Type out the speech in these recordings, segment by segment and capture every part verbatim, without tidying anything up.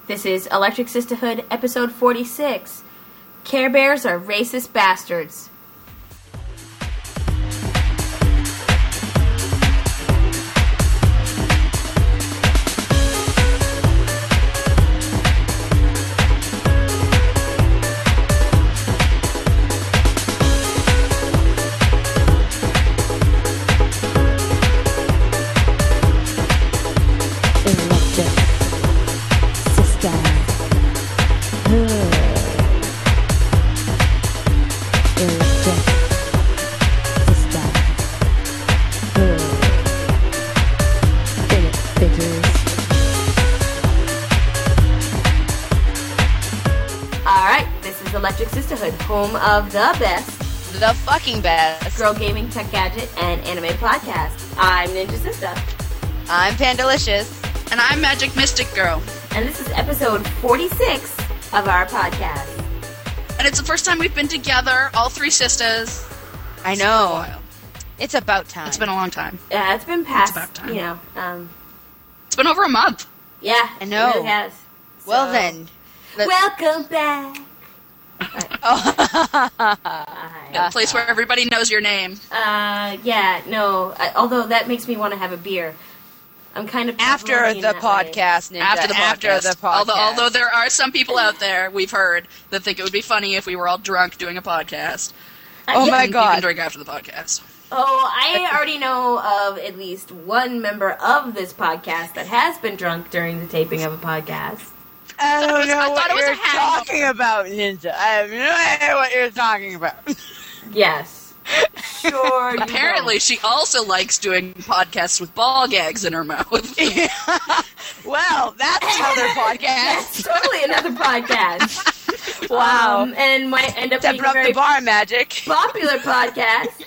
This is Electric Sisterhood, episode forty-six. Care Bears are racist bastards. Electric Sisterhood, home of the best, the fucking best, girl gaming, tech gadget, and anime podcast. I'm Ninja Sister. I'm Pandalicious. And I'm Magic Mystic Girl. And this is episode forty-six of our podcast. And it's the first time we've been together, all three sisters. I know. It's about time. It's been a long time. Yeah, it's been past, it's about time. you know. Um, it's been over a month. Yeah, I know. It really has. So, well then. Welcome back. Oh. A place where everybody knows your name. Uh, yeah, no. I, although that makes me want to have a beer. I'm kind of after the podcast, Ninja. After the podcast. After the podcast. Although, although there are some people out there we've heard that think it would be funny if we were all drunk doing a podcast. Uh, oh yeah. my god! You can drink after the podcast. Oh, I already know of at least one member of this podcast that has been drunk during the taping of a podcast. I don't was, know I what it was you're a hangover. talking about, Ninja. I have no idea what you're talking about. Yes. Sure. You Apparently, don't. she also likes doing podcasts with ball gags in her mouth. Well, that's another podcast. That's totally another podcast. Wow. Um, and might end up Step being a up very the bar, Magic. popular podcast.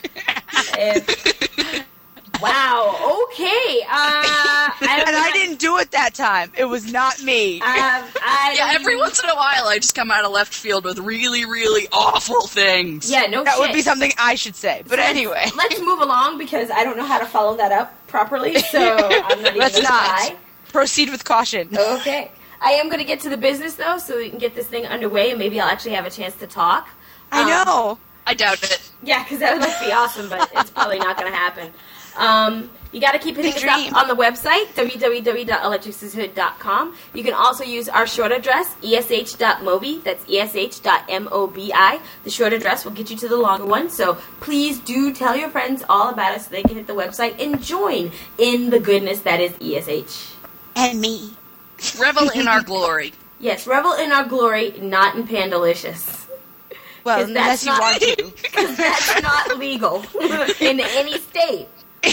If, wow. Okay. Uh, I and I didn't do it that time. It was not me. Um, I Yeah, every once in a while I just come out of left field with really, really awful things. Yeah, no that shit. would be something I should say. But So anyway. Let's move along because I don't know how to follow that up properly, so I'm not even Let's going to not. try. Proceed with caution. Okay. I am going to get to the business, though, so we can get this thing underway, and maybe I'll actually have a chance to talk. I Um, know. I doubt it. Yeah, because that would like, be awesome, but it's probably not going to happen. Um, you got to keep hitting Big us dream. up on the website, w w w dot electric sisterhood dot com. You can also use our short address, e s h dot mobi. That's e s h dot mobi. The short address will get you to the longer one, so please do tell your friends all about us so they can hit the website and join in the goodness that is E S H. And me. Revel in our glory. Yes, revel in our glory, not in Pandalicious. Well, 'Cause that's unless you not- want to. Because that's not legal in any state.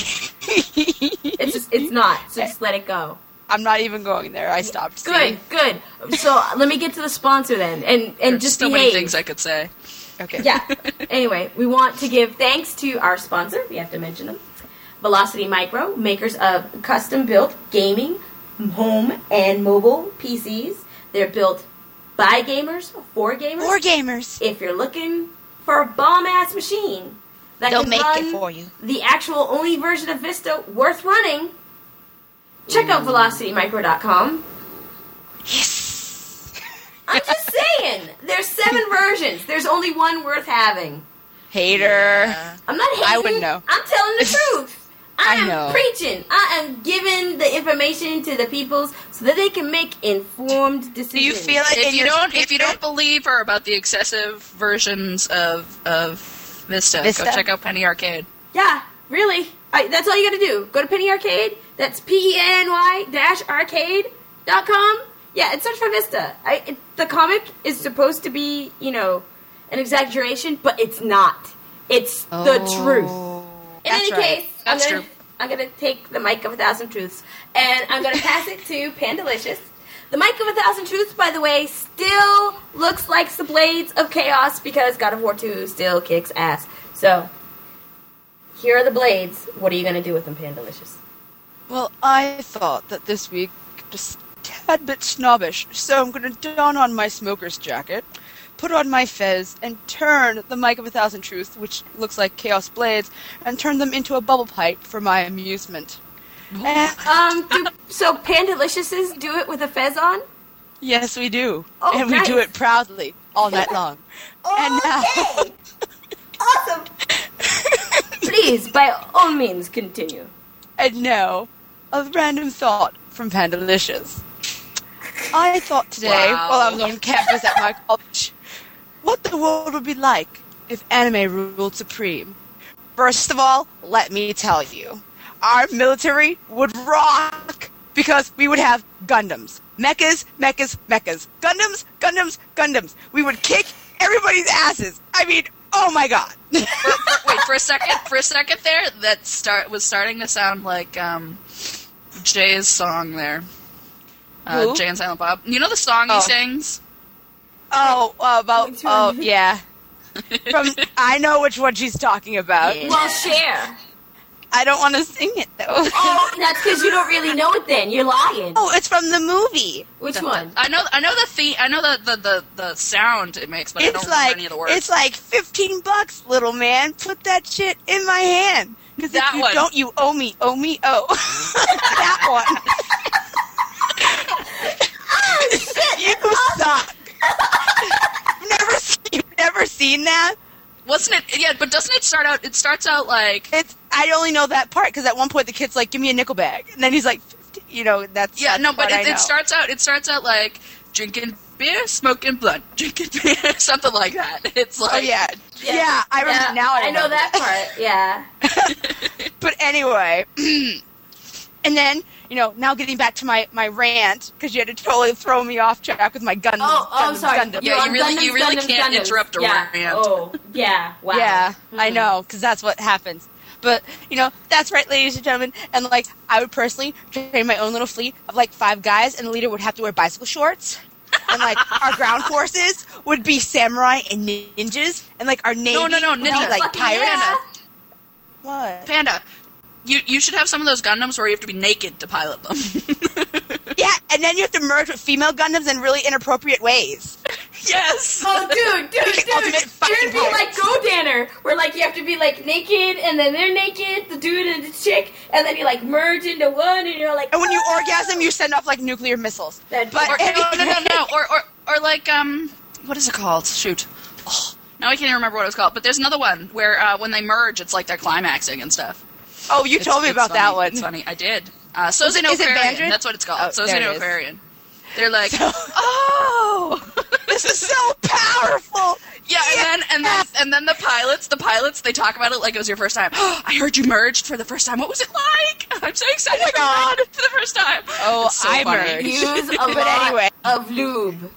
It's just, it's not, so just let it go. I'm not even going there. I stopped. Good, seeing. good. So let me get to the sponsor then, and and There's just so behave. many things I could say. Okay. Yeah. Anyway, we want to give thanks to our sponsor. We have to mention them. Velocity Micro, makers of custom-built gaming, home, and mobile P Cs. They're built by gamers, for gamers. For gamers. If you're looking for a bomb-ass machine that They'll can make run it for you. the actual only version of Vista worth running, check out velocity micro dot com. Yes. I'm just saying, there's seven versions. There's only one worth having. Hater. Yeah. I'm not hating. I wouldn't know. I'm telling the truth. I, I am know. preaching. I am giving the information to the peoples so that they can make informed decisions. Do you feel like If in you your don't, if you spirit- don't believe her about the excessive versions of of Vista, Vista? go check out Penny Arcade. Yeah, really. I, that's all you got to do. Go to Penny Arcade. That's P E N Y dash arcade dot com. Yeah, and search for Vista. I, it, the comic is supposed to be, you know, an exaggeration, but it's not. It's the truth. In That's any right. case, I'm That's gonna, true. I'm gonna take the mic of a thousand truths, and I'm gonna pass it to Pandalicious. The mic of a thousand truths, by the way, still looks like the Blades of Chaos because God of War two still kicks ass. So, here are the blades. What are you gonna do with them, Pandalicious? Well, I thought that this week just a tad bit snobbish, so I'm going to don on my smoker's jacket, put on my fez, and turn the Mic of a Thousand Truths, which looks like Chaos Blades, and turn them into a bubble pipe for my amusement. And Um, do, so Pandaliciouses do it with a fez on? Yes, we do. Oh, and we nice. do it proudly all night long. And now... Okay. Awesome. Please, by all means, continue. And now, a random thought from Pandalicious. I thought today, Wow. while I was on campus at my college, what the world would be like if anime ruled supreme. First of all, let me tell you, our military would rock because we would have Gundams. Mechas, mechas, mechas. Gundams, Gundams, Gundams. We would kick everybody's asses. I mean, oh my god. For, for, wait, for a second, for a second there, that start was starting to sound like um, Jay's song there. Uh, Who? Jay and Silent Bob. You know the song Oh. he sings? Oh, uh, about, Which oh, one? yeah. From, I know which one she's talking about. Yeah. Well, share. I don't want to sing it, though. Oh, that's because you don't really know it then. You're lying. Oh, it's from the movie. Which one? I know, I know the theme. I know the, the, the, the sound it makes, but I don't It's remember like, any of the words. it's like fifteen bucks, little man. Put that shit in my hand. Because if That you one. don't, you owe me, owe me, oh. That one. You suck. You've never, you've never seen that? Wasn't it? Yeah, but doesn't it start out? It starts out like It's. I only know that part because at one point the kid's like, "Give me a nickel bag," and then he's like, "You know, that's yeah, that's no, but what I it, know. it starts out. It starts out like drinking beer, smoking blunt, drinking beer, something like that. It's like Oh yeah, yeah. I remember Yeah, now. I, I know remember. that part. Yeah. But anyway, and then you know, now getting back to my my rant because you had to totally throw me off track with my Gundam. Oh, oh, Gundam, sorry. Gundam. Yeah, You're you on really- Gundams, you really Gundams, can't Gundams. interrupt a yeah. rant. Oh, yeah. Wow. Yeah, I Mhm. know, because that's what happens. But, you know, that's right, ladies and gentlemen. And, like, I would personally train my own little fleet of, like, five guys, and the leader would have to wear bicycle shorts. And, like, our ground forces would be samurai and ninjas. And, like, our navy no, no, no, would be, ninja. like, Fucking pirates. yeah. What? Panda. You you should have some of those Gundams where you have to be naked to pilot them. Yeah, and then you have to merge with female Gundams in really inappropriate ways. Yes. Oh, dude, dude, Like dude. ultimate It fucking would be like pirates. Go-Danner, where like you have to be like naked, and then they're naked, the dude and the chick, and then you like merge into one, and you're like. And when you "Ah!" orgasm, you send off, like, nuclear missiles. That'd be- But Or, no, no, no, no. Or, or, or like, um, what is it called? Shoot. Oh, now I can't even remember what it was called. But there's another one where uh, when they merge, it's like they're climaxing and stuff. Oh, you It's- told me it's about funny. that one. It's funny. I did. Uh, Sozino Is it- is it Aquarian. Bandrit? That's what it's called. Oh, there it Sozino is. Aquarian. They're like, So- oh. This is so powerful. Yeah, and then and then and then the pilots, the pilots, they talk about it like it was your first time. I heard you merged for the first time. What was it like? I'm so excited Oh my for you God. merged for the first time. Oh, It's so I funny. merged. Use a But lot anyway. of lube.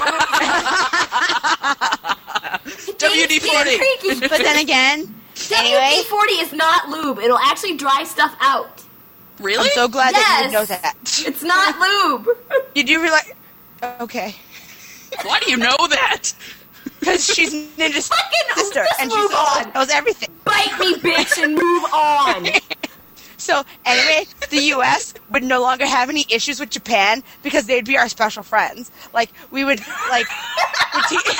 W D forty. But then again, W anyway, D forty is not lube. It'll actually dry stuff out. Really? I'm so glad that you Yes. know that. It's not lube. You do realize? Okay, Why do you know that? because she's Ninja's Fucking sister, just and she move on. knows everything. Bite me, bitch, and move on. So anyway, the U S would no longer have any issues with Japan because they'd be our special friends. Like we would like. would te-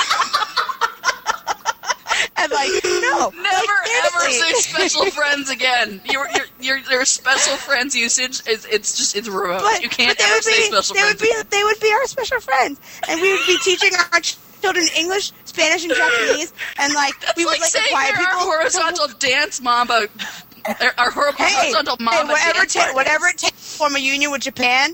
And like, no, Never like, ever seriously. say special friends again. Your your your your special friends usage is it's just it's remote. But, you can't but they ever would say be, special they friends. Would be, they would be our special friends, and we would be teaching our children English, Spanish, and Japanese, and like That's we would like, like saying acquire there people. are horizontal dance mamba. Our hor- Hey, horizontal hey, mamba whatever, dance ta- partners. whatever it takes to form a union with Japan.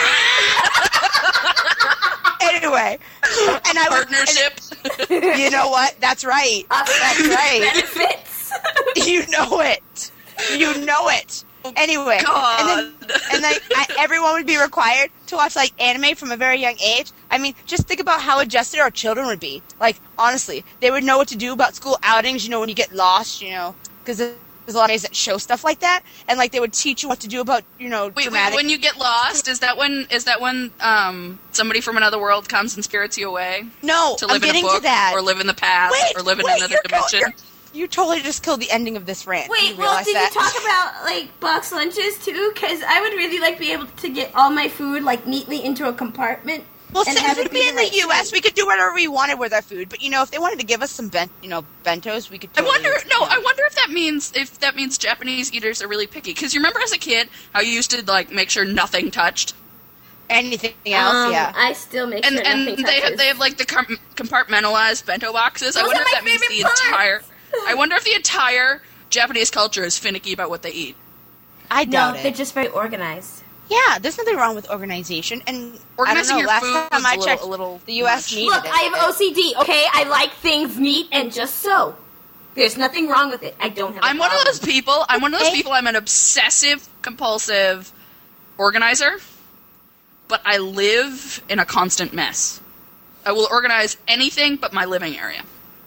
Anyway, and I would, partnership. and you know what? That's right. That's right. Benefits. You know it. You know it. Anyway, God. and then and like I, everyone would be required to watch like anime from a very young age. I mean, just think about how adjusted our children would be. Like honestly, they would know what to do about school outings. You know, when you get lost, you know, because there's a lot of ways that show stuff like that, and like they would teach you what to do about you know Wait, dramatic. wait, when you get lost, is that when is that when um somebody from another world comes and spirits you away no, to I'm live in a getting book to that. or live in the past wait, or live in wait, another you're dimension? Go, you totally just killed the ending of this rant. Wait, Do you well, realize did that? you talk about like box lunches too? Because I would really like be able to get all my food like neatly into a compartment. Well, and since have we'd it be in the right U S, size. we could do whatever we wanted with our food. But you know, if they wanted to give us some bent, you know, bentos, we could. I Totally, wonder. you No, know. I wonder if that means if that means Japanese eaters are really picky. Because you remember as a kid how you used to like make sure nothing touched. anything else, Um, yeah. I still make And sure and nothing they have, touches. they have like the com- compartmentalized bento boxes. I Those wonder are if my that means the favorite parts. entire. I wonder if the entire Japanese culture is finicky about what they eat. I No, doubt they're it. just very organized. Yeah, there's nothing wrong with organization. And Organizing I don't know, your last food time is I a little- checked, a little the U S much. needed Look, it. I have O C D, okay? I like things neat and just so. There's nothing wrong with it. I don't have a I'm one of problem. those people. I'm one of those Okay. people. I'm an obsessive compulsive organizer, but I live in a constant mess. I will organize anything but my living area.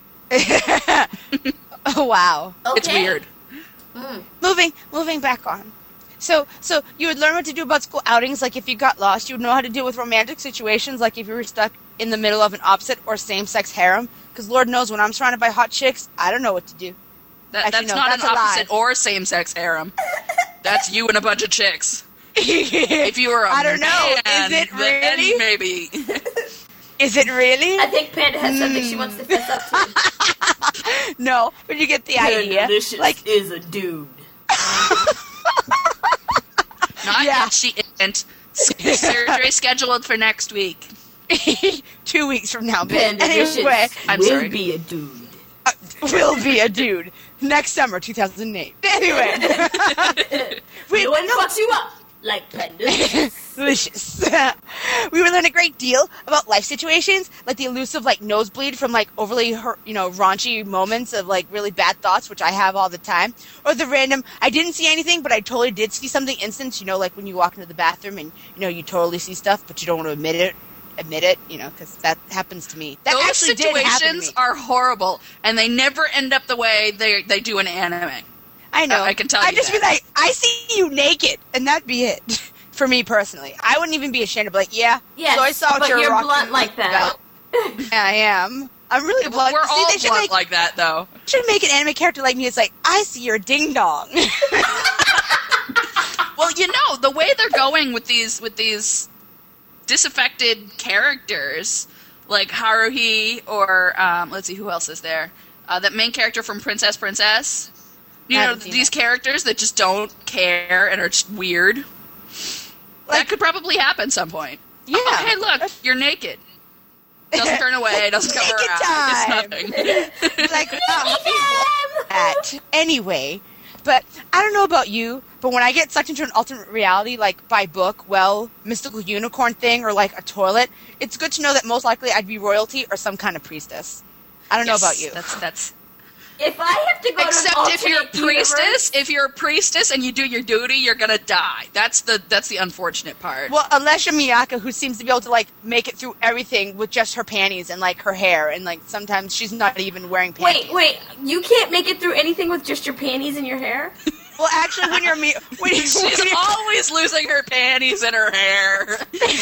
Oh, wow. Okay. It's weird. Moving, moving back on. So, so you would learn what to do about school outings. Like if you got lost, you would know how to deal with romantic situations. Like if you were stuck in the middle of an opposite or same-sex harem. Because Lord knows, when I'm surrounded by hot chicks, I don't know what to do. That, Actually, that's no, not that's an a lie. opposite or same-sex harem. That's you and a bunch of chicks. If you were a I don't know. man, Is it then really? maybe. Is it really? I think Panda has something she wants to fess up to. No, but you get the idea. Like, is a dude. Not Yeah. yet. She isn't. Surgery scheduled for next week. two weeks from now, bitch. Panda Anyway, I'm will sorry. be a dude. uh, will be a dude next summer, two thousand eight. Anyway, we No one fucks you up like Panda. delicious. We would learn a great deal about life situations, like the elusive like nosebleed from like overly hur- you know raunchy moments of like really bad thoughts, which I have all the time, or the random I didn't see anything, but I totally did see something instance. You know, like when you walk into the bathroom and you know you totally see stuff, but you don't want to admit it. Admit it, you know, because that happens to me. That Those actually did happen to situations me. are horrible, and they never end up the way they they do in anime. I know. I- I can tell I'd you just that. be like, I see you naked, and that'd be it. For me personally, I wouldn't even be ashamed to be like, yeah. Yes, so I saw what but you're you're rocking blunt like that. about. Yeah, I am. I'm really blunt. We're See, all they should blunt make, like that, though. should make an anime character like me. It's like, I see your ding dong. Well, you know, the way they're going with these with these disaffected characters, like Haruhi, or um, let's see, who else is there? Uh, that main character from Princess Princess. You I know, haven't seen these that. characters that just don't care and are just weird. that Like- could probably happen some point. Yeah. Oh, hey, look, you're naked. Doesn't turn away, doesn't come Naked around. time. It's nothing. like, oh, that. Anyway, but I don't know about you, but when I get sucked into an alternate reality, like by book, well, mystical unicorn thing, or like a toilet, it's good to know that most likely I'd be royalty or some kind of priestess. I don't Yes, know about you. That's that's. If I have to go Except to an if you're a alternate priestess, universe, if you're a priestess and you do your duty, you're gonna die. That's the that's the unfortunate part. Well, unless you're Miyaka, who seems to be able to like make it through everything with just her panties and like her hair, and like sometimes she's not even wearing panties. wait, wait, you can't make it through anything with just your panties and your hair? Well, actually, when you're me, when you, She's when you always losing her panties and her hair.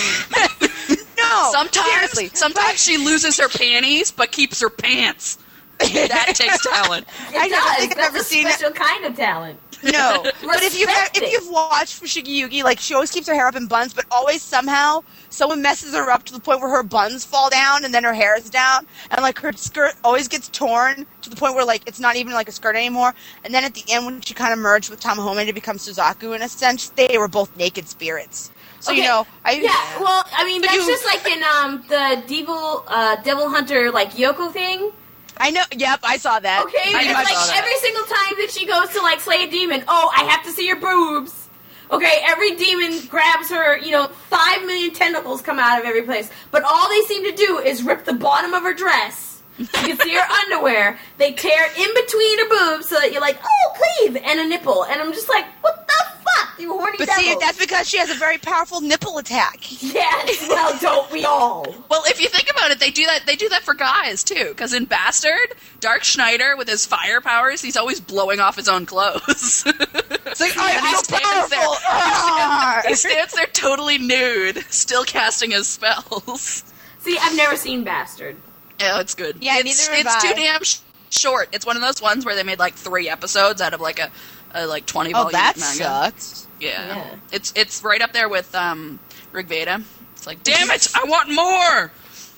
no, Sometimes, seriously, sometimes she loses her panties but keeps her pants. That takes talent. It I don't does. think I've That's ever a seen it. special kind of talent. No, but if you've Respect if it. you've watched Fushigi Yugi, like she always keeps her hair up in buns, but always somehow someone messes her up to the point where her buns fall down and then her hair is down, and like her skirt always gets torn to the point where like it's not even like a skirt anymore. And then at the end, when she kind of merged with Tamahome to become Suzaku in a sense, they were both naked spirits. So you Okay, know, I Yeah, well, I mean, But that's you- just like in um the Devil uh, Devil Hunter like Yoko thing. I know. Yep, I saw that. Okay, I it's much like saw that. every single time that she goes to like slay a demon, oh, I have to see your boobs. Okay, every demon grabs her, you know, five million tentacles come out of every place, but all they seem to do is rip the bottom of her dress. You can see her underwear. They tear in between her boobs so that you're like, oh, cleave, and a nipple. And I'm just like, what the fuck, you horny But devil? see, that's because she has a very powerful nipple attack. Yes, well, don't we all? Well, if you think about it, they do that. They do that for guys too. Because in Bastard, Dark Schneider with his fire powers, he's always blowing off his own clothes. It's like, And he I'm so stands there- powerful. Ah! He stands there totally nude, still casting his spells. See, I've never seen Bastard. Yeah, it's good. Yeah, it's, neither have it's too I. damn sh- short. It's one of those ones where they made like three episodes out of like a, a like twenty Oh, volume that manga. sucks. Yeah. Yeah. It's it's right up there with um Rig Veda. It's like, damn it, I want more.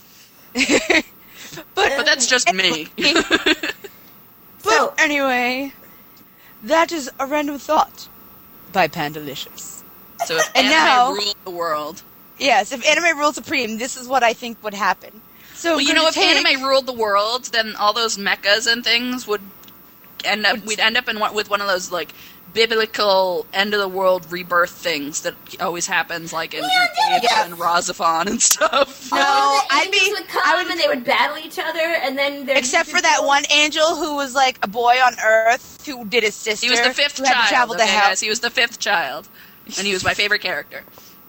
But, But that's just me. but So- anyway, that is a random thought by Pandalicious. So if And anime now- ruled the world. Yes, if anime ruled supreme, this is what I think would happen. So Well, I'm you know, gonna if take- anime ruled the world, then all those mechas and things would end up. We'd end up in one, with one of those like biblical end of the world rebirth things that always happens, like in, Yeah, in yeah. and Razafon and stuff. No, All the I'd angels be- would come I would- and they would battle each other, and then there'd Except be for that people- one angel who was like a boy on Earth who did his sister. He was the fifth who had to child. travel to Okay, hell. guys, he was the fifth child, and he was my favorite character.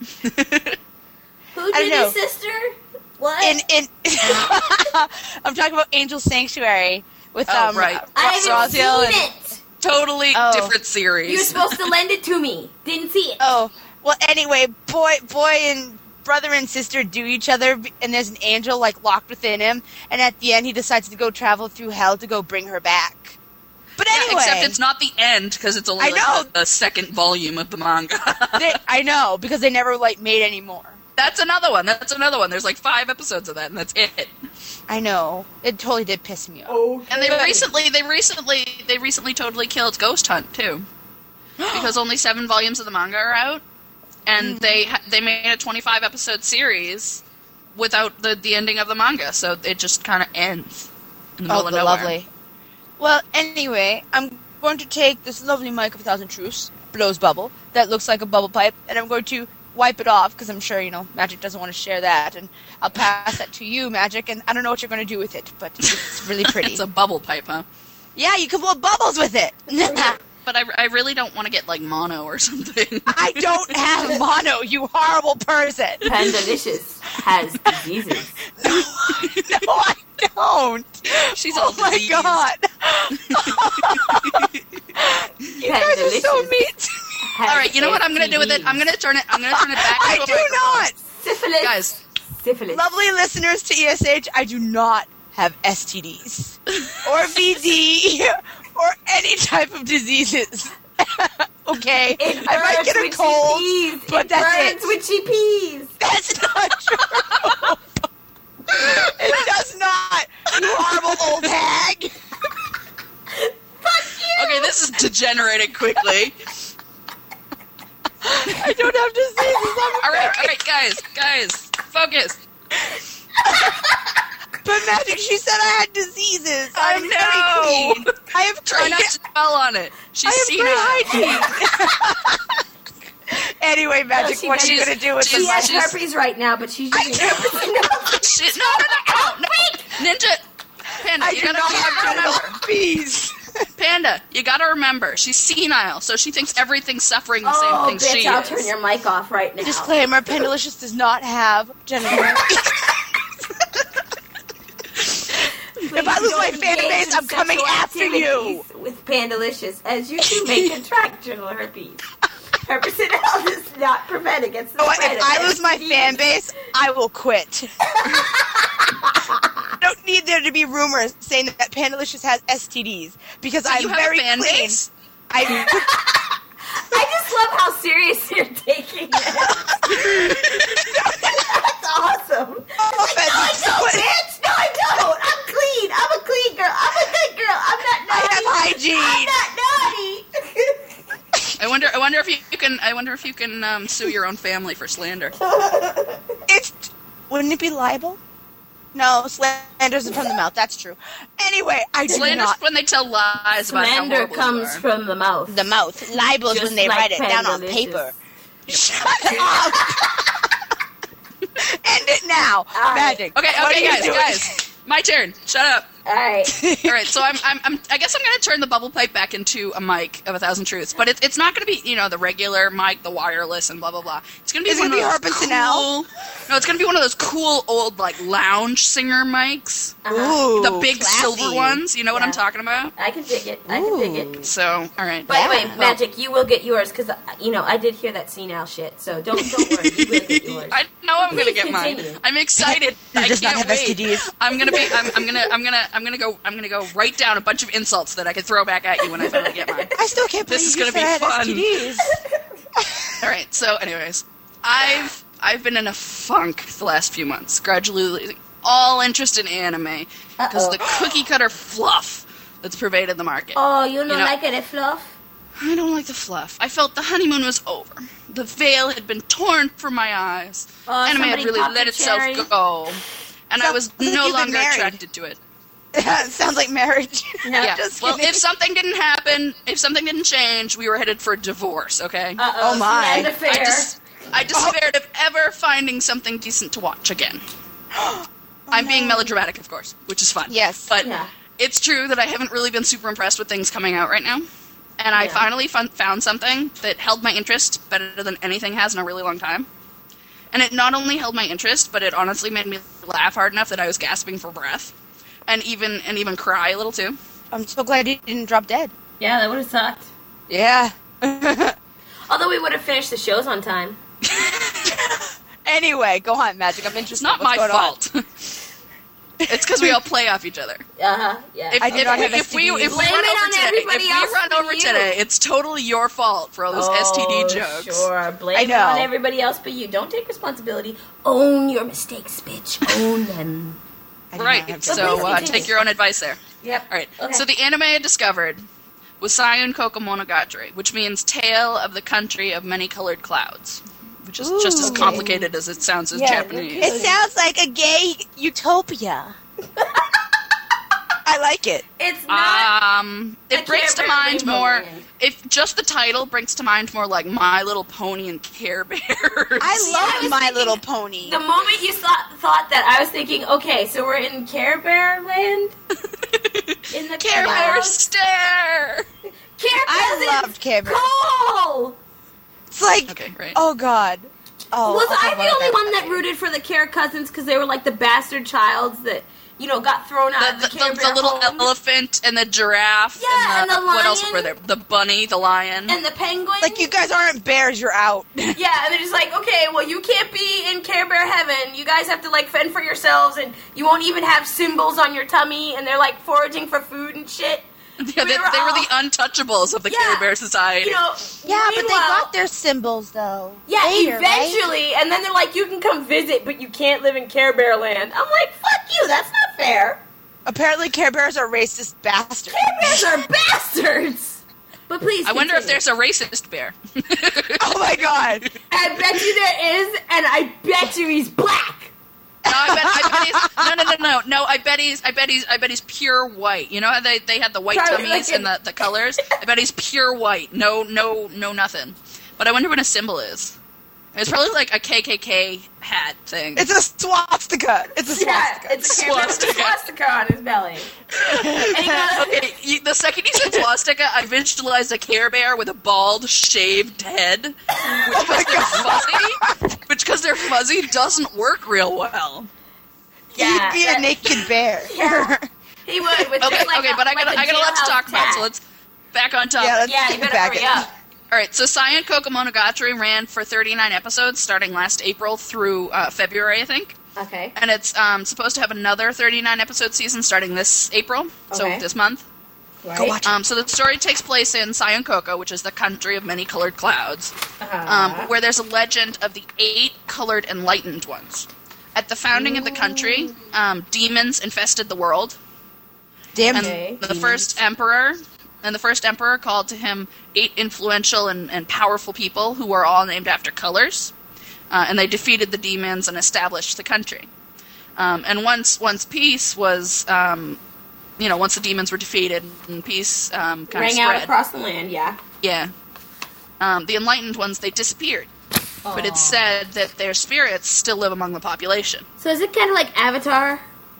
Who I did don't his sister? What? In in, I'm talking about Angel Sanctuary with Oh, um right. I haven't Raziel seen and it. Totally Oh. different series. You were supposed to lend it to me. Didn't see it. oh well. Anyway, boy, boy, and brother and sister do each other, and there's an angel like locked within him, and at the end he decides to go travel through hell to go bring her back. But Yeah, anyway, except it's not the end because it's only I like know. the, the second volume of the manga. they, I know because they never like made any more. That's another one. That's another one. There's like five episodes of that, and that's it. I know it totally did piss me off. Okay. And they recently, they recently, they recently totally killed Ghost Hunt too, because only seven volumes of the manga are out, and they ha- they made a twenty-five episode series without the the ending of the manga, so it just kind of ends in the middle Oh, of the nowhere. lovely. Well, anyway, I'm going to take this lovely mic of a thousand truths, blows bubble, that looks like a bubble pipe, and I'm going to wipe it off, because I'm sure, you know, Magic doesn't want to share that, and I'll pass that to you, Magic, and I don't know what you're going to do with it, but it's really pretty. It's a bubble pipe, huh? Yeah, you can blow bubbles with it! But I, I really don't want to get like mono or something. I don't have mono, you horrible person! Pandalicious has diseases. No, no, I don't! She's Oh all my diseased. god! You guys are so Pandalicious mean to me. has All right, you know what I'm gonna do with it? I'm gonna turn it. I'm gonna turn it back. I into a do microphone. not! syphilis. Guys. Syphilis. Lovely listeners to E S H, I do not have S T Ds or V D or any type of diseases. Okay, It I might burns get a when she cold, pees. but it that's burns it. when she pees. That's not true. It does not. You horrible old hag. Fuck you. Okay, this is degenerating quickly. I don't have diseases. I'm All right, very- all right, guys, guys, focus. But Magic, she said I had diseases. I I'm know. very clean. I have Try not to dwell on it. She's I have senile. great hygiene. Anyway, Magic, she what are you does- going to do with she She this? has she's- herpes right now, but she's using herpes. Shit, no, no, no, no, no. Ninja, Panda, I you do gotta, not you gotta have remember. herpes. Panda, you gotta remember, she's senile, so she thinks everything's suffering the Oh, same thing bitch, she I'll is. turn your mic off right now. Disclaimer, Pendalicious does not have genital herpes. If I lose my fan base, I'm coming after you. With Pandalicious, as you two may contract genital herpes. Herpes in hell does not prevent against the So spread if of I lose my S T Ds. fan base, I will quit. I don't need there to be rumors saying that Pandalicious has S T Ds because So I'm you have very a fan clean. base? I I just love how serious you're taking it. That's awesome. Oh, Like, no, I don't, bitch. No, I don't. I'm clean. I'm a clean girl. I'm a good girl. I'm not I naughty. have hygiene. I'm not naughty. I wonder. I wonder if you, you can. I wonder if you can um, sue your own family for slander. It's wouldn't it be libel? No, slander's from the mouth. That's true. Anyway, I do Slander's not. when they tell lies about how Slander horrible comes you are. from the mouth. The mouth. Libel's Just when they like write it down on Pandalicious. paper. Shut up. End it now. right. Magic. Okay, What okay, are you guys, doing? guys. My turn. Shut up. All right. All right, so I'm, I'm, I'm, I guess I'm going to turn the bubble pipe back into a mic of a thousand truths, but it's, it's not going to be, you know, the regular mic, the wireless, and blah blah blah. It's going to be Is it one gonna of be those Herpes and Al? cool. No, it's going to be one of those cool old like lounge singer mics, Ooh, the big classy. silver ones. You know what Yeah. I'm talking about? I can dig it. I can dig it. Ooh. So, all right. By the way, Yeah. Magic, you will get yours because you know I did hear that senile shit. So don't don't worry, you will get yours. I know I'm going to Please get mine. continue. I'm excited. He I does not can't have wait. S T Ds. I'm gonna be. I'm, I'm gonna. I'm gonna. I'm gonna go. I'm gonna go write down a bunch of insults that I can throw back at you when I finally get mine. I still can't believe This is you gonna said be I had fun. S T Ds. All right. So, anyways, I've I've been in a funk the last few months, gradually losing all interest in anime because Uh-oh. the cookie cutter fluff that's pervaded the market. Oh, you don't You know- like it, fluff? I don't like the fluff. I felt the honeymoon was over. the veil had been torn from my eyes. Oh, Anime had somebody really popped let a itself cherry. go. And I Sounds was like no you've been longer married. attracted to it. Sounds like marriage. Yeah. Just Well, kidding. if something didn't happen, if something didn't change, we were headed for divorce, okay? Uh-oh. Oh, my. End affair. I, dis- I despaired of ever finding something decent to watch again. I'm being melodramatic, of course, which is fun. Yes. But Yeah. it's true that I haven't really been super impressed with things coming out right now. And I Yeah. finally fun- found something that held my interest better than anything has in a really long time. And it not only held my interest, but it honestly made me laugh hard enough that I was gasping for breath. And even and even cry a little, too. I'm so glad he didn't drop dead. Yeah, that would have sucked. Yeah. Although we would have finished the shows on time. Anyway, go on, Magic. I'm interested. It's not What's my going on? fault. It's because we all play off each other. Uh-huh, yeah. If, I do if not we, have if we, S T Ds. if we Blame run it over on today, everybody if else we run but over you. today, it's totally your fault for all those S T D Oh, jokes. Sure, blame I it know. on everybody else but you. Don't take responsibility. Own your mistakes, bitch. Own them. I do not have Right, to- so please uh, continue. take your own advice there. Yep. All right, Okay. so the anime I discovered was Sayun Koko Monogatari, which means Tale of the Country of Many Colored Clouds, which is just as Ooh. complicated as it sounds as Yeah, Japanese. no It sounds like a gay utopia. I like it. It's not. Um, I it brings can't to bear mind Rainbow more. Land. If just the title brings to mind more like My Little Pony and Care Bears. I See, love I was My thinking- Little Pony. The moment you thought, thought that, I was thinking, okay, so we're in Care Bear Land? In the Care Bears clouds? stare. Care I Bears loved Care Bears. Cool! It's like, Okay, right. oh god. Oh, Was I'll talk I about the only that one that later. rooted for the Care Cousins because they were like the bastard childs that, you know, got thrown out The, of the, the, Care the, Bear the little home? elephant and the giraffe. Yeah, and the, and the what else lion. were there? The bunny, the lion. And the penguin? Like, you guys aren't bears, you're out. Yeah, and they're just like, okay, well, you can't be in Care Bear heaven. You guys have to, like, fend for yourselves, and you won't even have symbols on your tummy, and they're, like, foraging for food and shit. yeah, they, we were they were all- the untouchables of the Yeah. Care Bear Society. You know, Yeah, but they meanwhile- got their symbols, though. Yeah, Later, right? eventually, and then they're like, you can come visit, but you can't live in Care Bear land. I'm like, fuck you, that's not fair. Apparently, Care Bears are racist bastards. Care Bears are bastards. But please, I wonder if continue. there's a racist bear. Oh my god. I bet you there is, and I bet you he's black. No, I bet, I bet he's no, no, no, no, no. I bet he's, I bet he's, I bet he's pure white. You know how they, they had the white Probably tummies like and the, the colors. I bet he's pure white. No, no, no, nothing. But I wonder what his symbol is. It's probably like a K K K hat thing. It's a swastika. It's a Yeah, swastika. it's a Care Bear with a Swastika. swastika on his belly. And he goes, Okay, you, the second you said swastika, I visualized a Care Bear with a bald, shaved head, which because they're fuzzy, which because they're fuzzy doesn't work real well. yeah, He'd be that- a naked bear. Yeah. He would. With Okay, just like okay, a, but I like gotta, a I gotta let you jailhouse talk about it. tat. So let's back on topic. Yeah, let's Yeah, get you better back hurry in. up. All right, so Sayun Koko Monogatari ran for thirty-nine episodes, starting last April through uh, February, I think. Okay. And it's um, supposed to have another thirty-nine episode season starting this April, so Okay. this month. Right. Go watch it. Um, so the story takes place in Sayun Koko, which is the country of many colored clouds, Uh-huh. um, where there's a legend of the eight colored enlightened ones. At the founding of the country, um, demons infested the world, Damn and Okay. the first emperor and the first emperor called to him eight influential and, and powerful people who were all named after colors, uh, and they defeated the demons and established the country. Um, and once once peace was, um, you know, once the demons were defeated and peace um, kind Rang of out spread, across the land, yeah. yeah, um, the enlightened ones they disappeared. But it's said that their spirits still live among the population. So is it kind of like Avatar?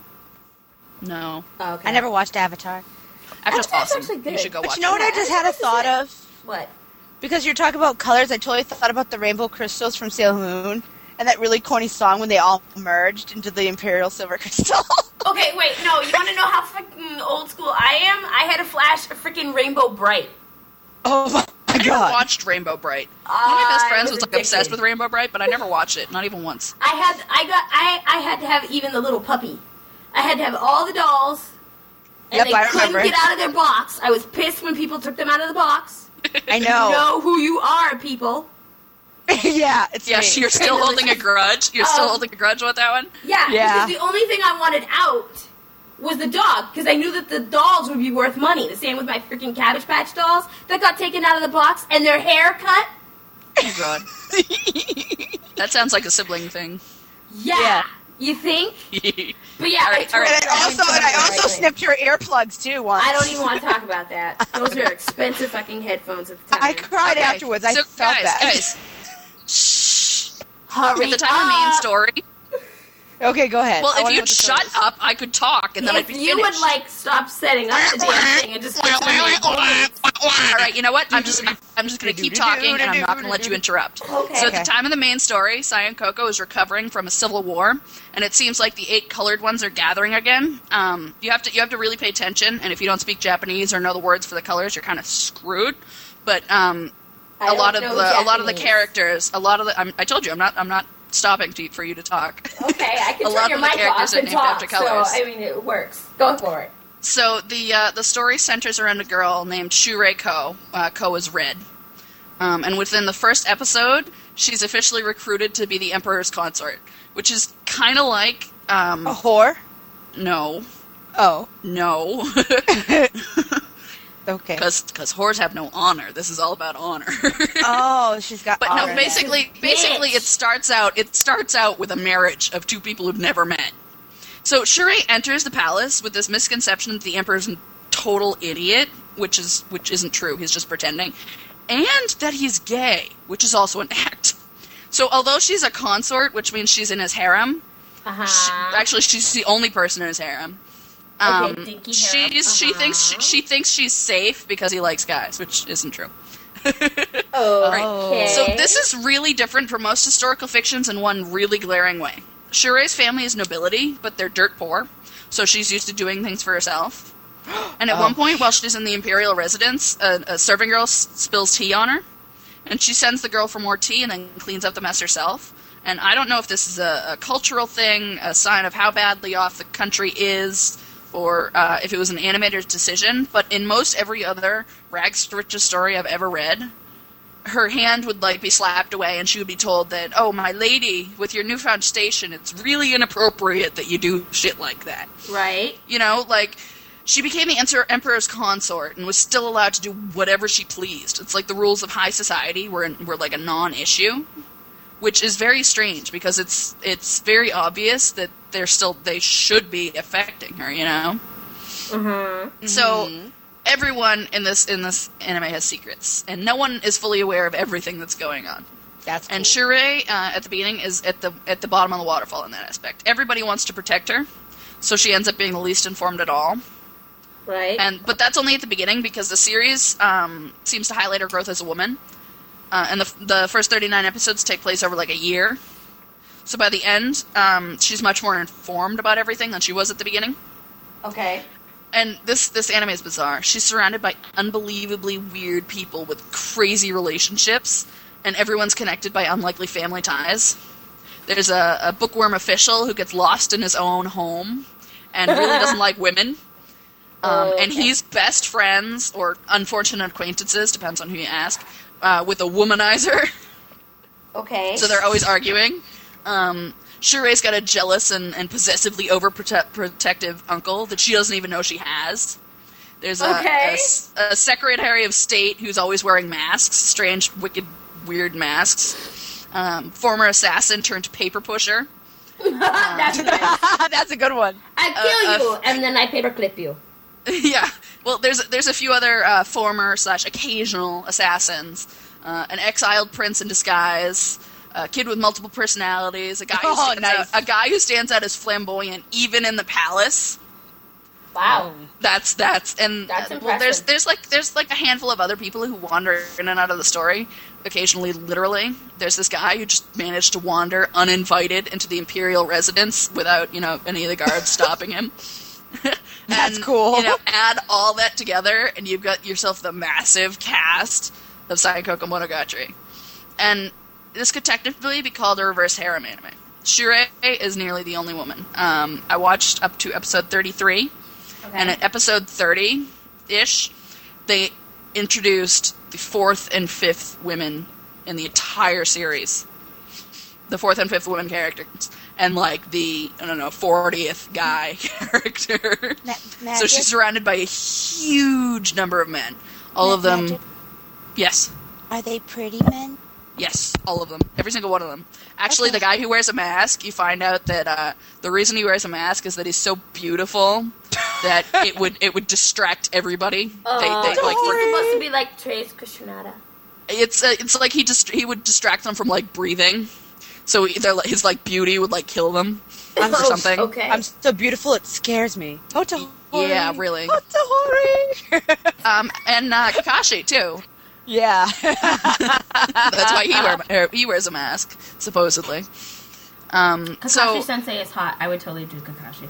No, Oh, okay. I never watched Avatar. Avatar's Avatar's awesome. actually good. You should go But watch you know what it. I just had a thought of? What? Because you're talking about colors, I totally thought about the rainbow crystals from Sailor Moon and that really corny song when they all merged into the Imperial Silver Crystal. Okay, wait, no, you want to know how freaking old school I am? I had a flash of freaking Rainbow Bright. Oh my I never god. watched Rainbow Bright. One of my best I friends was was like addicted. obsessed with Rainbow Bright, but I never watched it, not even once. I had, I got, I, I had to have even the little puppy. I had to have all the dolls, and Yep, they I couldn't remember. get out of their box. I was pissed when people took them out of the box. I You know. know who you are, people. yeah, it's Yeah, me. you're still holding a grudge. You're still Um, holding a grudge with that one. Yeah, Yeah. because the only thing I wanted out was the dog, because I knew that the dolls would be worth money. The same with my freaking Cabbage Patch dolls that got taken out of the box, and their hair cut. Oh, God. That sounds like a sibling thing. Yeah. Yeah. You think? But yeah, All right, I, all right. And I also, and I also right snipped your earplugs too once. I don't even want to talk about that. Those are expensive fucking headphones at the time. I cried Okay, afterwards. I so felt guys, bad. guys, shh. Hurry At the time of the main up. story. Okay, go ahead. Well, I if wanna know you'd what the story shut is. up, I could talk, and then I'd If be you finished. would like stop setting up the damn thing and just get to the main points. All right, you know what? I'm just I'm just going to keep talking, and I'm not going to let you interrupt. Okay. So at Okay. the time of the main story, Cyan Coco is recovering from a civil war, and it seems like the eight colored ones are gathering again. Um, you have to you have to really pay attention, and if you don't speak Japanese or know the words for the colors, you're kind of screwed. But um, I a don't lot of the know a lot of the Japanese. characters, a lot of the I'm, I told you I'm not I'm not stopping to, for you to talk. Okay, I can A turn lot your of the mic characters off are and named talk, after colors. so I mean it works. Go for it. So the uh, the story centers around a girl named Shurei Ko. Uh, Ko is red. Um, and within the first episode, she's officially recruited to be the Emperor's consort, which is kind of like... Um, A whore? No. Oh, No. okay. Because whores have no honor. This is all about honor. Oh, she's got. But honor no, then. basically, basically, it starts out. It starts out with a marriage of two people who've never met. So Shurei enters the palace with this misconception that the emperor's a total idiot, which is which isn't true. He's just pretending, and that he's gay, which is also an act. So although she's a consort, which means she's in his harem, Uh-huh. she, actually she's the only person in his harem. Okay, Um, dinky harem. she's she Uh-huh. thinks she, she thinks she's safe because he likes guys, which isn't true. Okay. So this is really different from most historical fictions in one really glaring way. Shurei's family is nobility, but they're dirt poor, so she's used to doing things for herself. And at Oh. one point, while she's in the imperial residence, a, a serving girl s- spills tea on her, and she sends the girl for more tea and then cleans up the mess herself. And I don't know if this is a, a cultural thing, a sign of how badly off the country is, or uh, if it was an animator's decision, but in most every other rags to riches story I've ever read, her hand would like be slapped away and she would be told that, oh, my lady, with your newfound station, it's really inappropriate that you do shit like that. Right. You know, like, she became the enter- emperor's consort and was still allowed to do whatever she pleased. It's like the rules of high society were, were like a non-issue, which is very strange because it's it's very obvious that they're still they should be affecting her, you know. Mm-hmm. So everyone in this in this anime has secrets, and no one is fully aware of everything that's going on. That's cool. And Shurei, uh, at the beginning, is at the at the bottom of the waterfall in that aspect. Everybody wants to protect her, so she ends up being the least informed at all. Right. And but that's only at the beginning because the series um, seems to highlight her growth as a woman. Uh, and the the first thirty-nine episodes take place over like a year. So by the end, um, she's much more informed about everything than she was at the beginning. okay. And this this anime is bizarre. She's surrounded by unbelievably weird people with crazy relationships, and everyone's connected by unlikely family ties. There's a, a bookworm official who gets lost in his own home and really doesn't like women. Um, Okay. And he's best friends, or unfortunate acquaintances, depends on who you ask, uh, with a womanizer. Okay. So they're always arguing. Um, Shurei's got a jealous and, and possessively overprotective uncle that she doesn't even know she has. There's a, Okay. a s- a Secretary of State who's always wearing masks, strange, wicked, weird masks. Um, former assassin turned paper pusher. That's good. That's a good one. I kill Uh, you, and then I paperclip you. Yeah. Well, there's there's a few other uh, former slash occasional assassins. Uh, an exiled prince in disguise. A kid with multiple personalities. A guy who Oh, stands nice. out, a guy who stands out as flamboyant even in the palace. Wow. That's that's and That's uh, well, there's impressive. there's like there's like a handful of other people who wander in and out of the story, occasionally literally. There's this guy who just managed to wander uninvited into the imperial residence without, you know, any of the guards stopping him. That's And, cool. You know, add all that together, and you've got yourself the massive cast of Saikoko Monogatari. And this could technically be called a reverse harem anime. Shurei is nearly the only woman. Um, I watched up to episode thirty-three. Okay. And at episode thirty-ish, they introduced the fourth and fifth women in the entire series. The fourth and fifth women characters. And, like, the, I don't know, fortieth guy character. Ma- So magic? she's surrounded by a huge number of men. All Ma- of them... magic? Yes. Are they pretty men? Yes, all of them. Every single one of them. Actually, okay. The guy who wears a mask, you find out that uh, the reason he wears a mask is that he's so beautiful that it would it would distract everybody. Oh, they, they, like, he's supposed to be like Trace Cushionata. It's uh, it's like he just he would distract them from like breathing, so his like beauty would like kill them or something. Okay. I'm so beautiful it scares me. Hotohori. Yeah, really. Hotohori. um, and uh, Kakashi too. Yeah. That's why he wear he wears a mask supposedly. Um, Kakashi so, Sensei is hot. I would totally do Kakashi.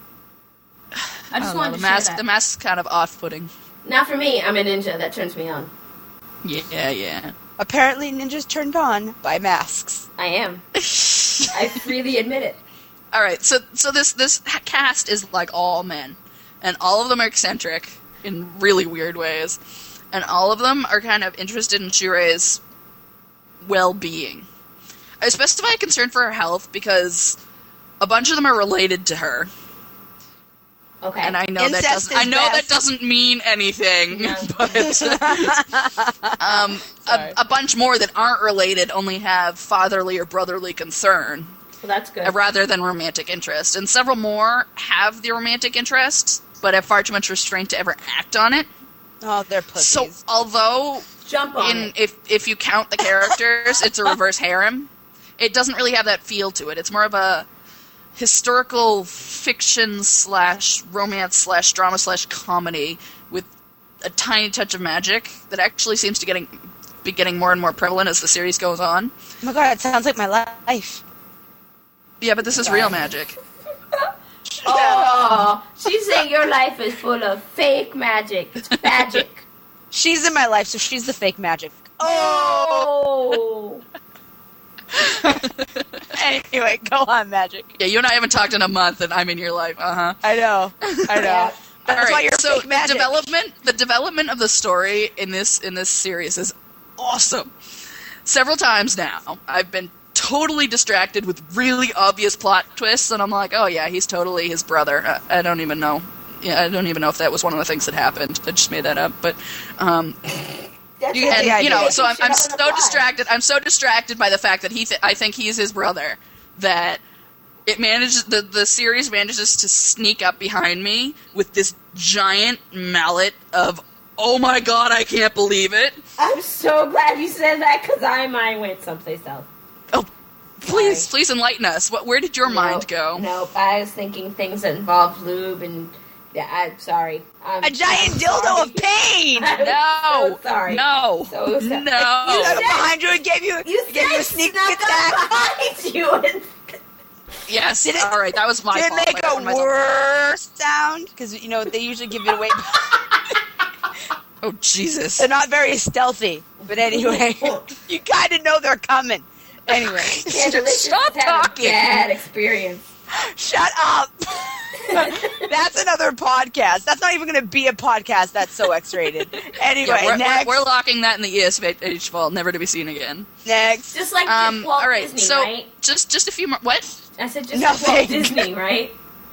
I just I wanted know, to the mask. share that. The mask's kind of off-putting. Now for me, I'm a ninja. That turns me on. Yeah, yeah. Apparently, ninjas turned on by masks. I am. I freely admit it. All right, so so this this cast is like all men, and all of them are eccentric in really weird ways, and all of them are kind of interested in Shurei's well-being. I specify a concern for her health because a bunch of them are related to her. Okay. And I know Incest that doesn't. is I know best. that doesn't mean anything, No. but um, a, a bunch more that aren't related only have fatherly or brotherly concern, Well, that's good. uh, rather than romantic interest. And several more have the romantic interest, but have far too much restraint to ever act on it. Oh, they're pussies. So, although Jump on in it. if if you count the characters, it's a reverse harem. It doesn't really have that feel to it. It's more of a historical fiction slash romance slash drama slash comedy with a tiny touch of magic that actually seems to getting be getting more and more prevalent as the series goes on. Oh my god, it sounds like my life. Yeah, but this is real magic. Oh, she's saying your life is full of fake magic. It's magic. She's in my life, so she's the fake magic. Oh. Anyway, go on, magic. Yeah, you and I haven't talked in a month, and I'm in your life. Uh huh. I know. I know. Yeah. That's All right, why you're so fake magic. the development, the development of the story in this in this series is awesome. Several times now, I've been totally distracted with really obvious plot twists, and I'm like, oh yeah, he's totally his brother. I, I don't even know. Yeah, I don't even know if that was one of the things that happened. I just made that up, but um, That's you, it. and, Yeah, you know, yeah. so I'm, I'm Shit so on the fly. distracted. I'm so distracted by the fact that he, th- I think he's his brother, that it manages the the series manages to sneak up behind me with this giant mallet of, oh my god, I can't believe it. I'm so glad you said that because I mine went someplace else. Oh, please, Sorry. please enlighten us. What? Where did your mind go? Nope. I was thinking things that involved lube and. Yeah, I'm sorry. I'm, A giant I'm dildo sorry. of pain! I'm No, so sorry. no, So sorry. no. You got said- behind you and gave you, You gave you a said sneak snuck up attack. behind you. And Yes, Did it- all right, that was my Did it fault. make I got a myself- worse sound? Because, you know, they usually give it away. Oh, Jesus. They're not very stealthy. But anyway, you kind of know they're coming. Anyway, Yeah, delicious Stop had a talking. Bad experience. shut up. That's another podcast. That's not even going to be a podcast that's so X-rated. Anyway, Yeah, we're, next. we're, we're locking that in the E S H vault, never to be seen again. next. Just like Um, Walt all right, Disney, so right? just just a few more. What? I said just like Nothing. Walt Disney, right?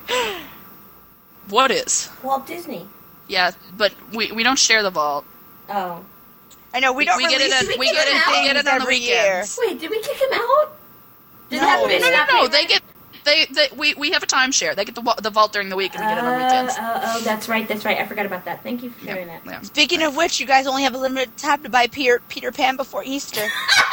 What is? Walt Disney. Yeah, but we we don't share the vault. Oh. I know, we don't we get release it. Did At, we we kick get him it. out? We get it on the every year. weekends. Wait, did we kick him out? Did No. that bitch No, no, not no. pay They rent? get they, they we we have a timeshare. They get the wa- the vault during the week and we get it on Uh, weekends. oh, oh, that's right, that's right. I forgot about that. Thank you for sharing that. Yeah. Speaking of which, you guys only have a limited time to buy Peter, Peter Pan before Easter.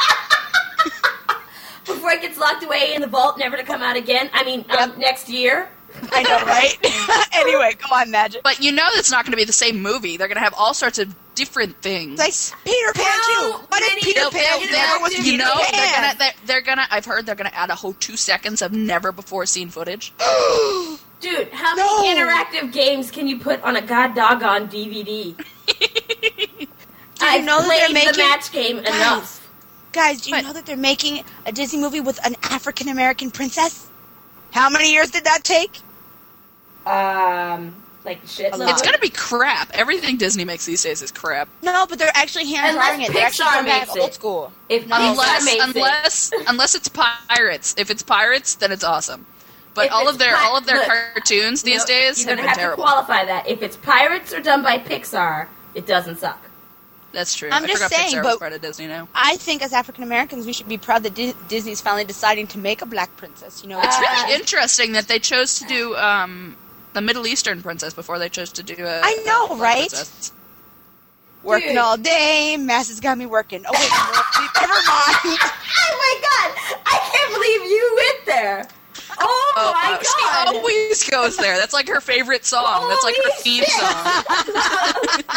Before it gets locked away in the vault, never to come out again. I mean, um, Yep. next year. I know, right? Anyway, go on, Magic. But you know it's not going to be the same movie. They're going to have all sorts of different things. Like Peter Pan How too. What many if Peter They'll- Pan they'll- never was they'll- Peter you know, they're Pan? gonna, they're, they're gonna. I've heard they're gonna add a whole two seconds of never before seen footage. Dude, how No. many interactive games can you put on a god doggone D V D? you I've know that they're played making- the match game Guys, enough. Guys, do you What? know that they're making a Disney movie with an African American princess? How many years did that take? Um, like shit. A load. lot. It's gonna be crap. Everything Disney makes these days is crap. No, but they're actually hand drawing Unless it. They're actually Pixar going back makes old it. school. If No. Pixar Unless makes unless it. unless it's pirates. If it's pirates, then it's awesome. But If all it's of their pi- all of their look, cartoons these Nope, days you're have gonna been have terrible. to qualify that. If it's pirates or done by Pixar, it doesn't suck. That's true. I'm I just forgot saying, Pixar but was part of Disney now. I think as African Americans, we should be proud that Di- Disney's finally deciding to make a black princess. You know, It's Uh, really interesting that they chose to do um, the Middle Eastern princess before they chose to do a. I know, a black right? princess. working Dude. all day. Mass has got me working. Oh wait, no, never mind. Oh my god! I can't believe you went there. Oh, Oh, my wow. god! She always goes there. That's like her favorite song. That's like her Holy theme shit. song.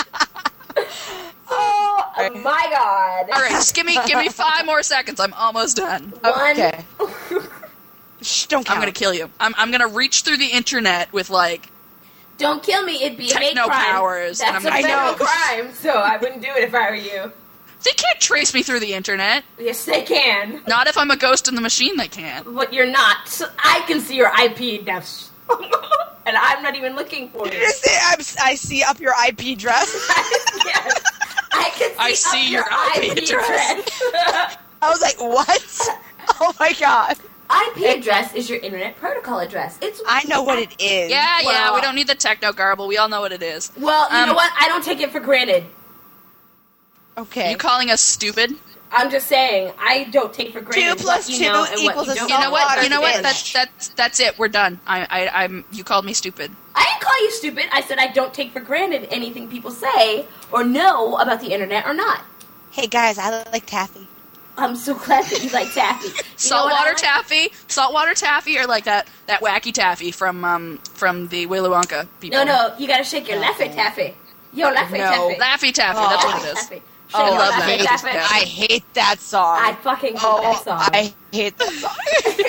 Oh my god! All right, just give me give me five more seconds. I'm almost done. One. Okay. Shh, don't count. I'm gonna kill you. I'm I'm gonna reach through the internet with like. Don't kill me. It'd be a hate Techno crime. powers, and That's I'm a gonna- federal I know. crime, so I wouldn't do it if I were you. They can't trace me through the internet. Yes, they can. Not if I'm a ghost in the machine. They can. But you're not. So I can see your I P address, and I'm not even looking for Did you it. say I'm, I see up your I P dress? Yes, I can see, I up see your your I P I P address. address. I was like, what? Oh my god. I P address is your internet protocol address. It's I know what it is. Yeah, yeah. Well- We don't need the techno garble. We all know what it is. well, you Um, know what? I don't take it for granted. Okay. You calling us stupid? I'm just saying, I don't take for granted Two plus what you two know and equals what a you don't You know what? water You know what? fish. That's that's that's it. We're done. I I I'm. You called me stupid. I didn't call you stupid. I said I don't take for granted anything people say or know about the internet or not. Hey guys, I like taffy. I'm so glad that you like taffy. You know what I Saltwater like? taffy, saltwater taffy, or like that that wacky taffy from um from the Willy Wonka people. No, no, you gotta shake your Laffy Taffy. Yo, Laffy No. Taffy. Laffy taffy. Oh. That's what it is. Taffy. Shake Oh, your love Laffy that. Taffy. I hate that song. I fucking hate oh, that song. I hate that song.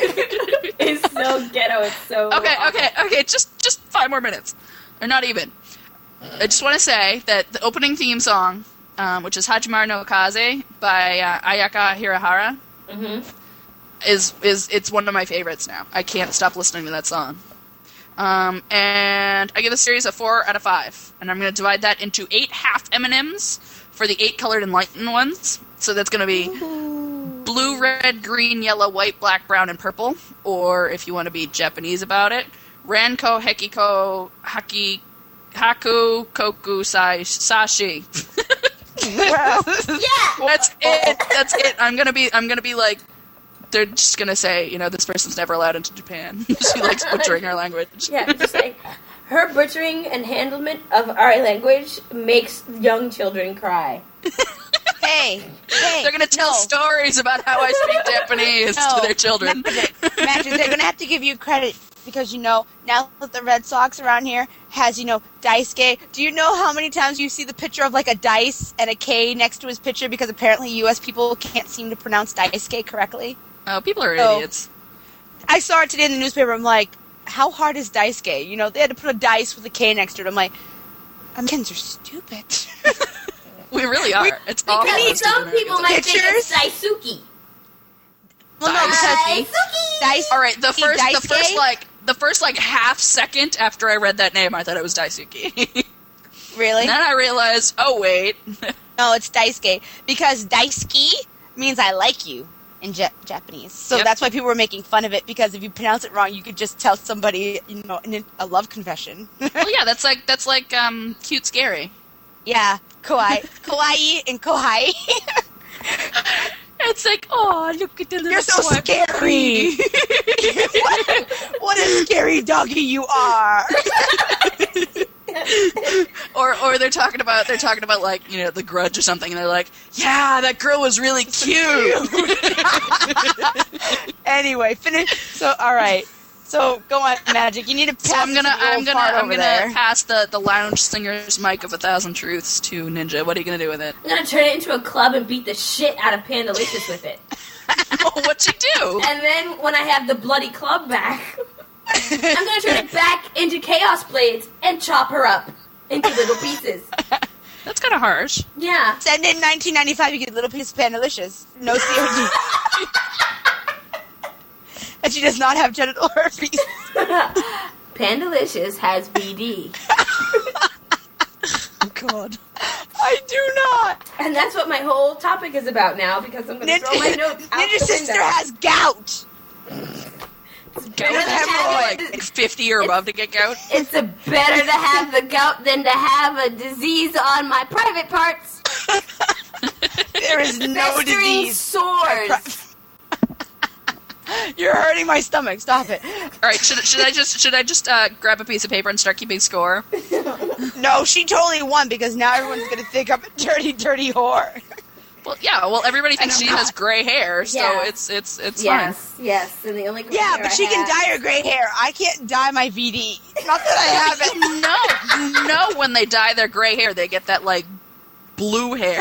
It's so ghetto. It's so Okay, awful. okay, okay. Just just five more minutes, or not even. I just want to say that the opening theme song, um, which is Hachimaru no Kaze by uh, Ayaka Hirahara, Mhm. is is it's one of my favorites now. I can't stop listening to that song. Um, and I give the series a four out of five, and I'm going to divide that into eight half M and M's for the eight colored enlightened ones. So that's going to be blue, red, green, yellow, white, black, brown, and purple. Or if you want to be Japanese about it, Ranko, Hekiko, Haki, Haku, Koku, Sai, Sashi. Well, Yeah. That's it. That's it. I'm gonna be. I'm gonna be like. They're just gonna say, you know, this person's never allowed into Japan. She likes butchering our language. Yeah, just like her butchering and handlement of our language makes young children cry. hey, hey. They're gonna tell no. stories about how I speak Japanese No. to their children. Magic, Magic, they're gonna have to give you credit because you know now that the Red Sox around here has you know Daisuke. Do you know how many times you see the picture of like a dice and a K next to his picture because apparently U S people can't seem to pronounce Daisuke correctly? Oh, people are Oh. idiots. I saw it today in the newspaper. I'm like, how hard is Daisuke? You know, they had to put a dice with a K next to it. I'm like, Americans are stupid. We really are. We- it's awful. Because how some stupid people Americans might think it's Pictures? Daisuke. Well, no, because Daisuke. Dice. are. All right, the See, first, the Daisuke? first like, the first like half second after I read that name, I thought it was Daisuke. Really? And then I realized, oh wait, No, it's Daisuke because Daisuke means I like you in ja- Japanese. So Yep. that's why people were making fun of it because if you pronounce it wrong, you could just tell somebody, you know, in a love confession. well, yeah, that's like that's like um, cute, scary. Yeah, kawaii, kawaii, and kohai. It's like, oh, look at the little You're so sweat scary. what, what a scary doggy you are. Or or they're talking about they're talking about like, you know, The Grudge or something, and they're like, yeah, that girl was really cute. Anyway, finish. So, all right. So, go on, Magic. You need to pass So I'm gonna the old I'm gonna fart I'm over gonna there. pass the, the lounge singer's mic of a thousand truths to Ninja. What are you gonna do with it? I'm gonna turn it into a club and beat the shit out of Pandalicious with it. What'd you do? And then when I have the bloody club back, I'm gonna turn it back into Chaos Blades and chop her up into little pieces. That's kind of harsh. Yeah. Send in nineteen ninety-five, you get a little piece of Pandalicious. No C O D. And she does not have genital herpes. Pandalicious has B D. Oh God. I do not. And that's what my whole topic is about now because I'm gonna throw my notes out Ninja the Sister window. has gout. It's Gout better, to have have, like fifty or above to get gout. it's a better to have the gout than to have a disease on my private parts. There is no Festering disease. sores. You're hurting my stomach. Stop it. All right, should should I just should I just uh, grab a piece of paper and start keeping score? No, she totally won because now everyone's going to think I'm a dirty, dirty whore. Well, yeah. Well, everybody thinks And she I'm has gray hair, so Yeah. it's it's it's Yes, yes. And the only gray Yeah, hair but I she can have- dye her gray hair. I can't dye my V D. Not that I have it. fine. No, you know when they dye their gray hair, they get that like blue hair.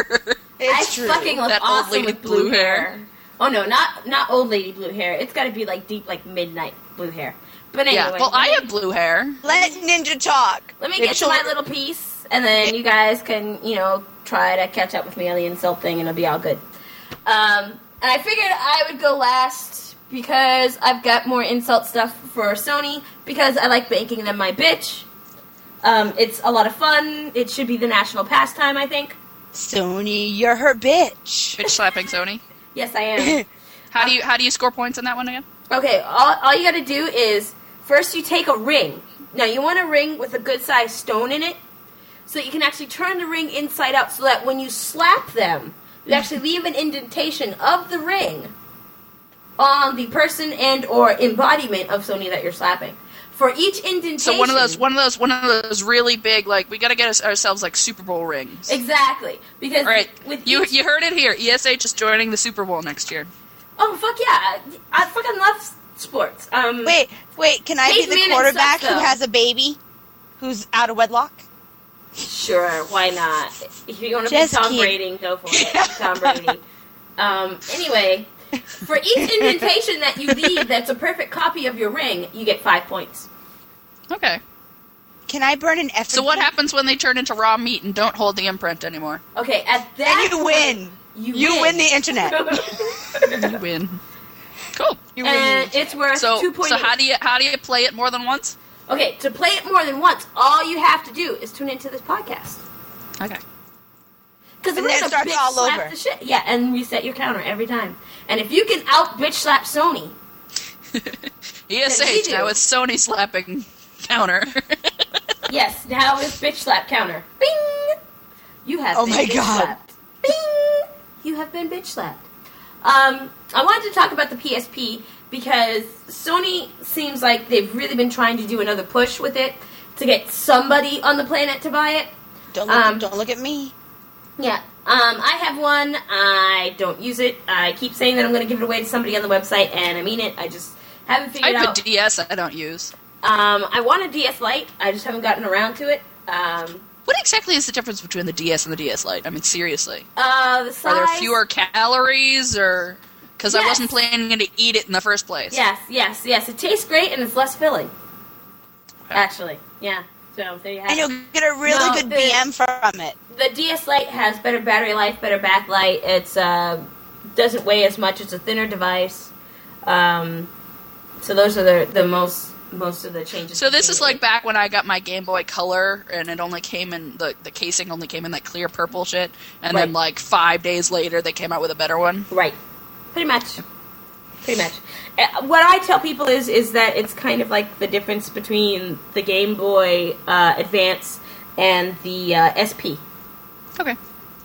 It's I true. fucking look That old awesome lady with blue blue hair. hair. Oh no, not not old lady blue hair. It's got to be like deep, like midnight blue hair. But anyway, Yeah. Well, I have blue hair. Let Ninja talk. let me Maybe get to she'll- my little piece, and then you guys can, you know, try to catch up with me on the insult thing, and it'll be all good. Um, and I figured I would go last because I've got more insult stuff for Sony because I like making them my bitch. Um, it's a lot of fun. It should be the national pastime, I think. Sony, you're her bitch. Bitch slapping Sony. Yes, I am. How do you how do you score points on that one again? Okay, all, all you gotta do is, first you take a ring. Now, you want a ring with a good-sized stone in it, so that you can actually turn the ring inside out, so that when you slap them, you actually leave an indentation of the ring on the person and or embodiment of Sony that you're slapping. For each indentation... So one of those one of those one of those really big, like, we got to get us, ourselves like Super Bowl rings. Exactly. Because All right, with you each... you heard it here. E S H is joining the Super Bowl next year. Oh, fuck yeah. I fucking love sports. Um, Wait, wait, can I Peyton be the Manning quarterback sucks, who though. has a baby who's out of wedlock? Sure, why not? If you want to be Just Tom kidding. Brady, go for it. Tom Brady. Um, anyway, for each indentation that you leave that's a perfect copy of your ring, you get five points. Okay. Can I burn an effigy? So what happens when they turn into raw meat and don't hold the imprint anymore? Okay, at that Then you point, win. You, You win. win the internet. You win. Cool. You win. and the- it's worth So two point so eight. how do you how do you play it more than once? Okay, to play it more than once, all you have to do is tune into this podcast. Okay. Because And we're then gonna it starts bitch all slap over. the shit. Yeah, and reset your counter every time. And if you can out bitch slap Sony, E S Then we H do. now with Sony slapping counter. yes, now it's bitch slap counter. Bing! You have Oh been my bitch God. slapped. Bing! You have been bitch slapped. Um, I wanted to talk about the P S P because Sony seems like they've really been trying to do another push with it to get somebody on the planet to buy it. Don't look, um, don't look at me. Yeah. Um, I have one. I don't use it. I keep saying that I'm going to give it away to somebody on the website, and I mean it. I just haven't I figured have out. a D S I don't use. Um, I want a D S Lite. I just haven't gotten around to it. Um, What exactly is the difference between the D S and the D S Lite? I mean, seriously. uh, the size. Are there fewer calories, or because I Yes. wasn't planning to eat it in the first place? Yes, yes, yes. It tastes great, and it's less filling. Okay. Actually, yeah. So there you have And it. you'll get a really No, good the- B M from it. The D S Lite has better battery life, better backlight. It's uh, doesn't weigh as much. It's a thinner device. Um, so those are the the most most of the changes. So this is between like back when I got my Game Boy Color, and it only came in the the casing only came in that clear purple shit, and then Right. like five days later they came out with a better one. Right. Pretty much. Pretty much. Uh, what I tell people is is that it's kind of like the difference between the Game Boy uh, Advance and the uh, S P. Okay.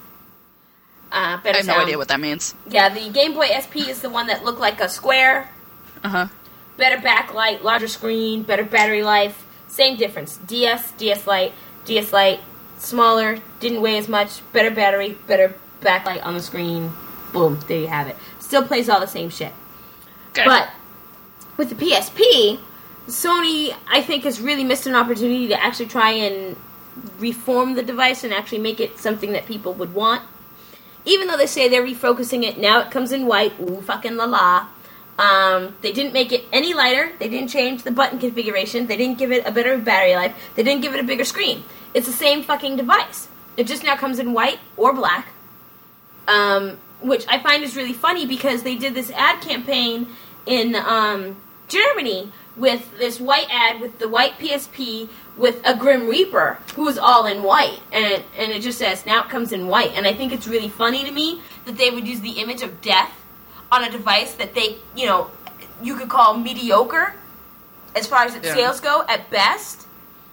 Uh, better I have no sound. idea what that means. Yeah, the Game Boy S P is the one that looked like a square. Uh huh. Better backlight, larger screen, better battery life. Same difference. D S, D S Lite, D S Lite, smaller, didn't weigh as much, better battery, better backlight on the screen. Boom, there you have it. Still plays all the same shit. Okay. But with the P S P, Sony, I think, has really missed an opportunity to actually try and reform the device and actually make it something that people would want. Even though they say they're refocusing it, now it comes in white. Ooh, fucking la la. Um, they didn't make it any lighter. They didn't change the button configuration. They didn't give it a better battery life. They didn't give it a bigger screen. It's the same fucking device. It just now comes in white or black. Um, which I find is really funny because they did this ad campaign in um, Germany with this white ad with the white P S P with a Grim Reaper who's all in white. And it, and it just says, now it comes in white. And I think it's really funny to me that they would use the image of death on a device that they, you know, you could call mediocre as far as its Yeah. sales go at best,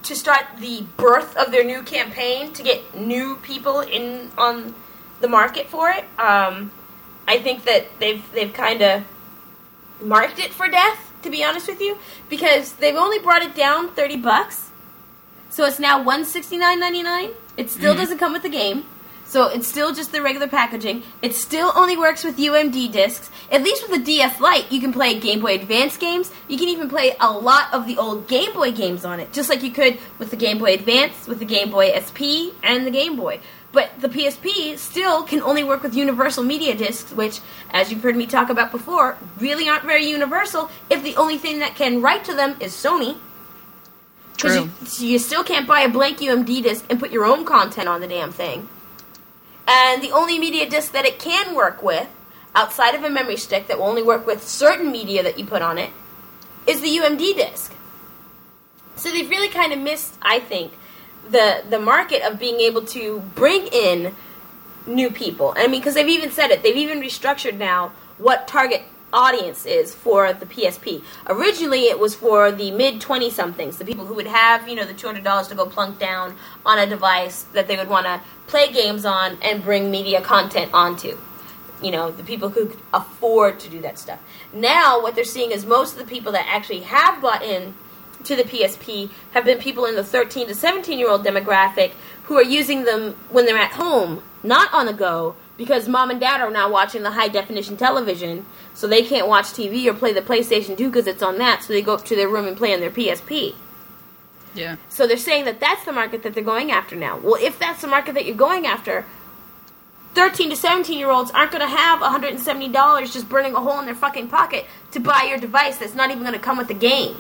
to start the birth of their new campaign to get new people in on the market for it. Um, I think that they've they've kind of marked it for death, to be honest with you, because they've only brought it down thirty bucks. So it's now one hundred sixty-nine ninety-nine. It still mm-hmm. doesn't come with the game. So it's still just the regular packaging. It still only works with U M D discs. At least with the D S Lite, you can play Game Boy Advance games. You can even play a lot of the old Game Boy games on it, just like you could with the Game Boy Advance, with the Game Boy S P, and the Game Boy. But the P S P still can only work with Universal Media Discs, which, as you've heard me talk about before, really aren't very universal if the only thing that can write to them is Sony. True. You, you still can't buy a blank U M D disc and put your own content on the damn thing. And the only media disc that it can work with, outside of a memory stick that will only work with certain media that you put on it, is the U M D disc. So they've really kind of missed, I think, the the market of being able to bring in new people. I mean, because they've even said it. They've even restructured now what target audience is for the P S P. Originally, it was for the mid twenty-somethings, the people who would have, you know, the two hundred dollars to go plunk down on a device that they would want to play games on and bring media content onto. You know, the people who could afford to do that stuff. Now, what they're seeing is most of the people that actually have bought in to the P S P have been people in the thirteen to seventeen-year-old demographic who are using them when they're at home, not on the go, because mom and dad are now watching the high-definition television, so they can't watch T V or play the PlayStation two because it's on that, so they go up to their room and play on their P S P. Yeah. So they're saying that that's the market that they're going after now. Well, if that's the market that you're going after, thirteen to seventeen-year-olds aren't going to have one hundred seventy dollars just burning a hole in their fucking pocket to buy your device that's not even going to come with the game.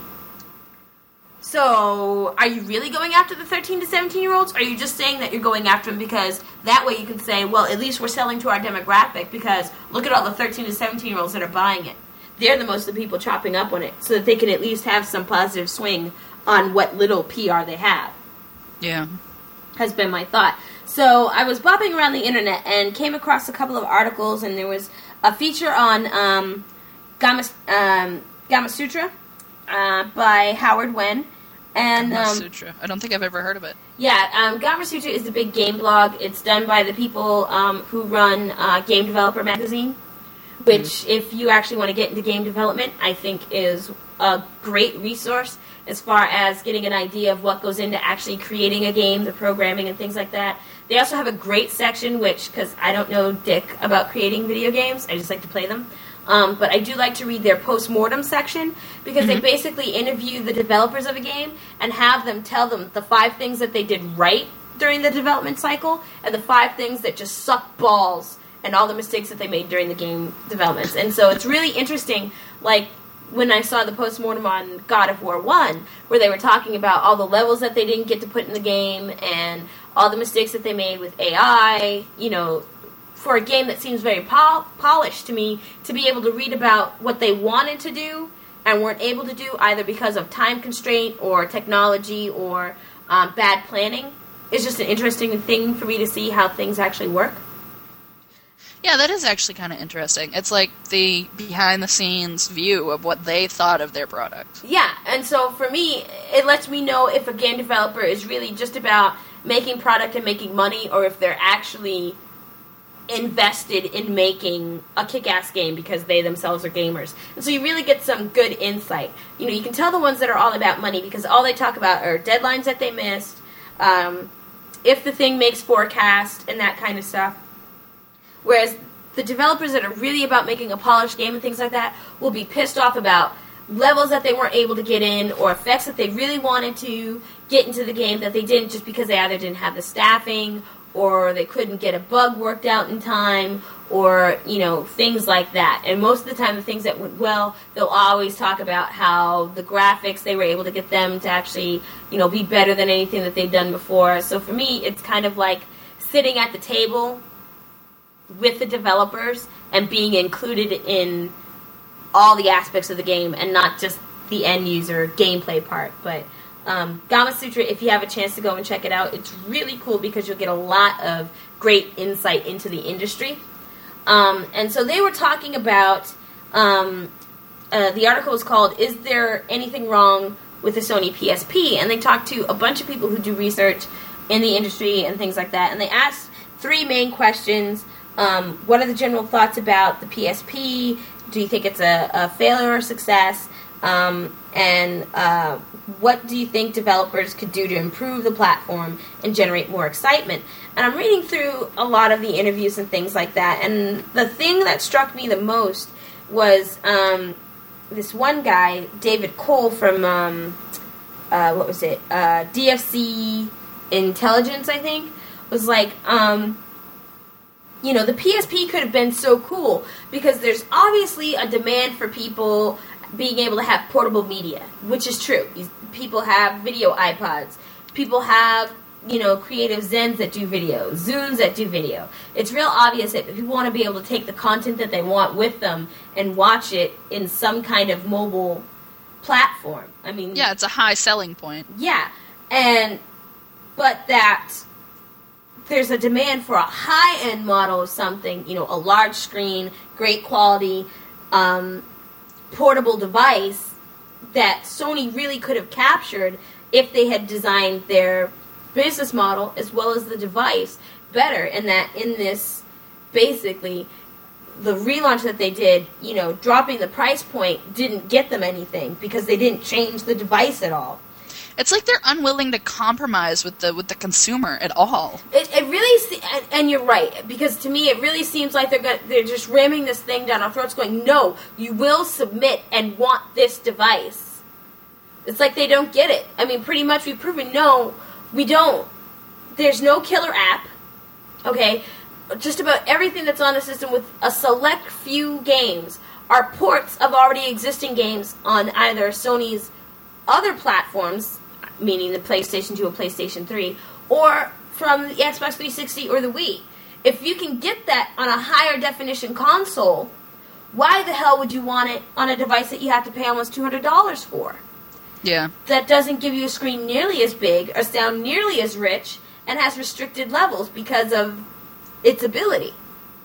So, are you really going after the thirteen to seventeen-year-olds? Or are you just saying that you're going after them because that way you can say, well, at least we're selling to our demographic because look at all the thirteen to seventeen-year-olds that are buying it. They're the most of the people chopping up on it so that they can at least have some positive swing on what little P R they have. Yeah. Has been my thought. So, I was bopping around the internet and came across a couple of articles, and there was a feature on um, Gama, um, Gama Sutra uh, by Howard Wen. And, Gama um, Sutra. I don't think I've ever heard of it. Yeah, um, Gama Sutra is the big game blog. It's done by the people um, who run uh, Game Developer Magazine, which, mm. if you actually want to get into game development, I think is a great resource as far as getting an idea of what goes into actually creating a game, the programming and things like that. They also have a great section, which, because I don't know dick about creating video games, I just like to play them. Um, but I do like to read their post-mortem section because mm-hmm. they basically interview the developers of a game and have them tell them the five things that they did right during the development cycle and the five things that just suck balls and all the mistakes that they made during the game developments. And so it's really interesting, like when I saw the post-mortem on God of War one, where they were talking about all the levels that they didn't get to put in the game and all the mistakes that they made with A I, you know, for a game that seems very pol- polished to me, to be able to read about what they wanted to do and weren't able to do either because of time constraint or technology or um, bad planning is just an interesting thing for me to see how things actually work. Yeah, that is actually kind of interesting. It's like the behind-the-scenes view of what they thought of their product. Yeah, and so for me, it lets me know if a game developer is really just about making product and making money or if they're actually invested in making a kick-ass game because they themselves are gamers. And so you really get some good insight. You know, you can tell the ones that are all about money because all they talk about are deadlines that they missed, um, if the thing makes forecast, and that kind of stuff. Whereas the developers that are really about making a polished game and things like that will be pissed off about levels that they weren't able to get in or effects that they really wanted to get into the game that they didn't just because they either didn't have the staffing or they couldn't get a bug worked out in time, or, you know, things like that. And most of the time, the things that went well, they'll always talk about how the graphics, they were able to get them to actually, you know, be better than anything that they've done before. So for me, it's kind of like sitting at the table with the developers and being included in all the aspects of the game and not just the end user gameplay part. But Um, Gama Sutra, if you have a chance to go and check it out, it's really cool because you'll get a lot of great insight into the industry. Um, and so they were talking about, um, uh, the article is called, Is There Anything Wrong with the Sony P S P, and they talked to a bunch of people who do research in the industry and things like that, and they asked three main questions. Um, what are the general thoughts about the P S P? Do you think it's a, a failure or success? Um, and uh, what do you think developers could do to improve the platform and generate more excitement? And I'm reading through a lot of the interviews and things like that, and the thing that struck me the most was um, this one guy, David Cole from, um, uh, what was it, uh, D F C Intelligence, I think, was like, um, you know, the P S P could have been so cool because there's obviously a demand for people being able to have portable media, which is true. People have video iPods. People have, you know, creative Zens that do video, Zunes that do video. It's real obvious that people want to be able to take the content that they want with them and watch it in some kind of mobile platform. I mean... Yeah, it's a high selling point. Yeah, and... But that... there's a demand for a high-end model of something, you know, a large screen, great quality, um, portable device that Sony really could have captured if they had designed their business model as well as the device better, and that in this, basically, the relaunch that they did, you know, dropping the price point didn't get them anything because they didn't change the device at all. It's like they're unwilling to compromise with the with the consumer at all. It, it really, se- and, and you're right, because to me it really seems like they're go- they're just ramming this thing down our throats, going, "No, you will submit and want this device." It's like they don't get it. I mean, pretty much we've proven no, we don't. There's no killer app. Okay, just about everything that's on the system, with a select few games, are ports of already existing games on either Sony's other platforms, meaning the PlayStation two or PlayStation three, or from the Xbox three sixty or the Wii. If you can get that on a higher definition console, why the hell would you want it on a device that you have to pay almost two hundred dollars for? Yeah. That doesn't give you a screen nearly as big or sound nearly as rich and has restricted levels because of its ability.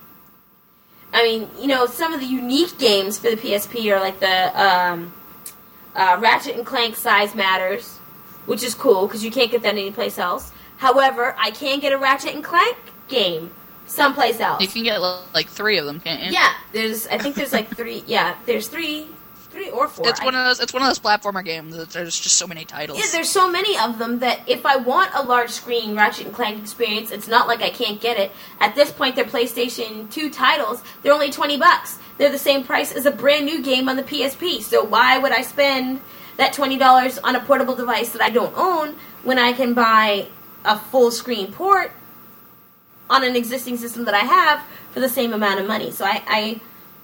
I mean, you know, some of the unique games for the P S P are like the um, uh, Ratchet and Clank Size Matters, which is cool because you can't get that anyplace else. However, I can get a Ratchet and Clank game someplace else. You can get like three of them, can't you? Yeah, there's. I think there's like three. Yeah, there's three, three or four. It's I, one of those. It's one of those platformer games that there's just so many titles. Yeah, there's so many of them that if I want a large screen Ratchet and Clank experience, it's not like I can't get it. At this point, they're PlayStation two titles. They're only twenty bucks. They're the same price as a brand new game on the P S P. So why would I spend that twenty dollars on a portable device that I don't own when I can buy a full screen port on an existing system that I have for the same amount of money? So I, I,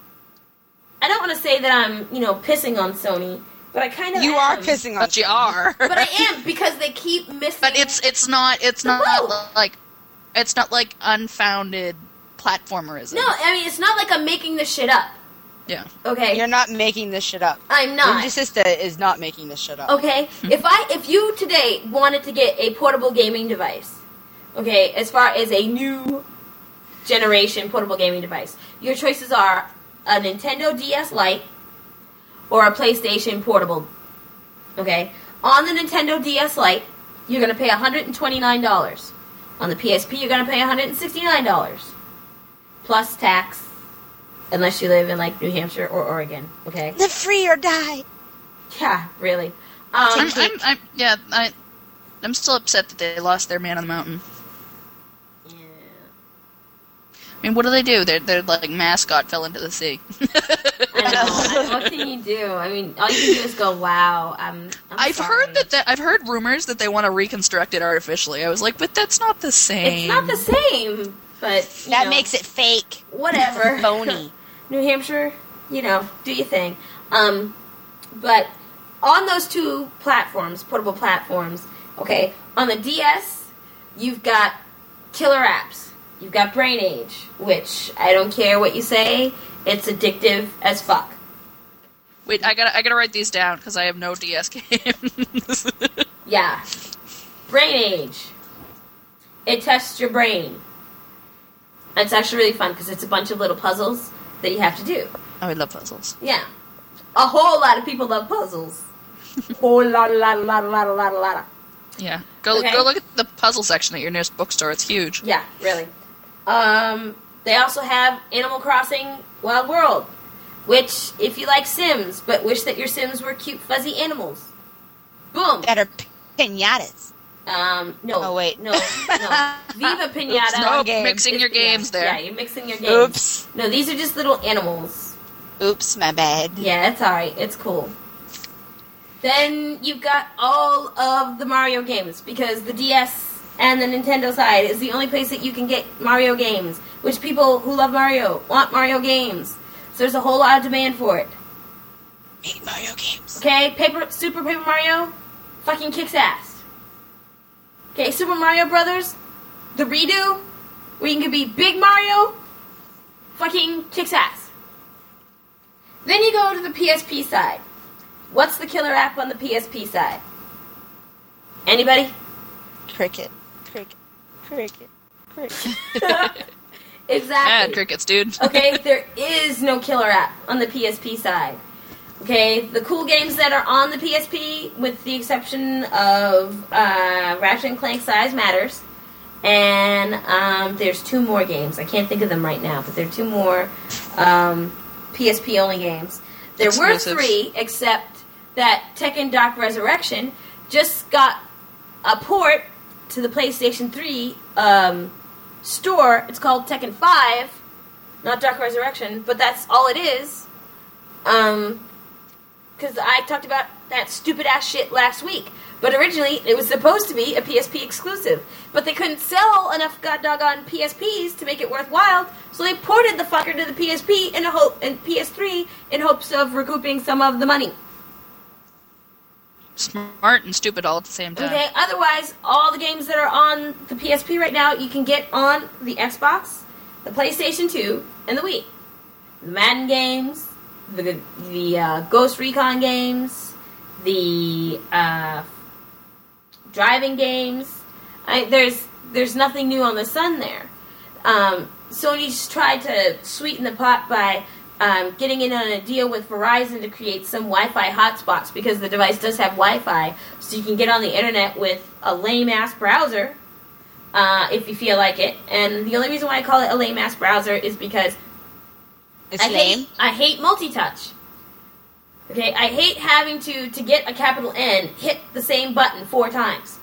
I don't want to say that I'm, you know, pissing on Sony, but I kind of You am. are pissing on But you are. But I am, because they keep missing. But it's it's not it's The not boat. like it's not like unfounded platformerism. No, I mean, it's not like I'm making this shit up. Yeah. Okay, You're not making this shit up. I'm not. Ninja Sister is not making this shit up. Okay, if I if you today wanted to get a portable gaming device, okay, as far as a new generation portable gaming device, your choices are a Nintendo D S Lite or a PlayStation Portable. Okay, on the Nintendo D S Lite, you're going to pay one hundred twenty-nine dollars. On the P S P, you're going to pay one hundred sixty-nine dollars plus tax. Unless you live in, like, New Hampshire or Oregon, okay? Live free or die. Yeah, really. Um, I'm, I'm, I'm yeah, I I'm still upset that they lost their man on the mountain. yeah. I mean, what do they do? Their their like mascot fell into the sea. I know. I- what can you do? I mean, all you can do is go, wow, I'm, I'm I've sorry. heard that, that I've heard rumors that they want to reconstruct it artificially. I was like, but that's not the same. It's not the same, but, you That know, makes it fake. whatever. Phony. New Hampshire, you know, do your thing. Um, but on those two platforms, portable platforms, okay, on the D S, you've got killer apps. You've got Brain Age, which I don't care what you say, it's addictive as fuck. Wait, I gotta I gotta write these down because I have no D S games. Yeah. Brain Age. It tests your brain. It's actually really fun because it's a bunch of little puzzles that you have to do. Oh, I love puzzles. Yeah. A whole lot of people love puzzles. Whole lot, lot, lot, lot, lot, lot. Yeah. Go Okay. go look at the puzzle section at your nearest bookstore. It's huge. Yeah, really. Um, they also have Animal Crossing Wild World, which, if you like Sims, but wish that your Sims were cute, fuzzy animals. Boom. That are pinatas. Um, no. Oh, wait. No, no. Viva Pinata. No, game. mixing your games yeah, there. Yeah, you're mixing your games. Oops. No, these are just little animals. Oops, my bad. Yeah, it's alright. It's cool. Then you've got all of the Mario games, because the D S and the Nintendo side is the only place that you can get Mario games, which people who love Mario want Mario games. So there's a whole lot of demand for it. Make Mario games. Okay, Paper Super Paper Mario fucking kicks ass. Okay, Super Mario Brothers, the redo, where you can be Big Mario, fucking kicks ass. Then you go to the P S P side. What's the killer app on the P S P side? Anybody? Cricket. Cricket. Cricket. Cricket. Exactly. Bad crickets, dude. Okay, there is no killer app on the P S P side. Okay, the cool games that are on the P S P, with the exception of uh, Ratchet and Clank Size Matters, and um, there's two more games. I can't think of them right now, but there are two more um, P S P only games. There Exclusives. were three, except that Tekken Dark Resurrection just got a port to the PlayStation three um, store. It's called Tekken five, not Dark Resurrection, but that's all it is. Um, because I talked about that stupid ass shit last week. But originally, it was supposed to be a P S P exclusive. But they couldn't sell enough god doggone P S Ps to make it worthwhile, so they ported the fucker to the P S P in a hope and P S three in hopes of recouping some of the money. Smart and stupid all at the same time. Okay, otherwise, all the games that are on the P S P right now, you can get on the Xbox, the PlayStation two, and the Wii. The Madden games, the the uh, Ghost Recon games, the uh, driving games. I, there's there's nothing new on the sun there. Um, Sony's tried to sweeten the pot by um, getting in on a deal with Verizon to create some Wi-Fi hotspots, because the device does have Wi-Fi, so you can get on the internet with a lame-ass browser uh, if you feel like it. And the only reason why I call it a lame-ass browser is because It's I lame. hate, I hate multi-touch. Okay, I hate having to, to get a capital N, hit the same button four times.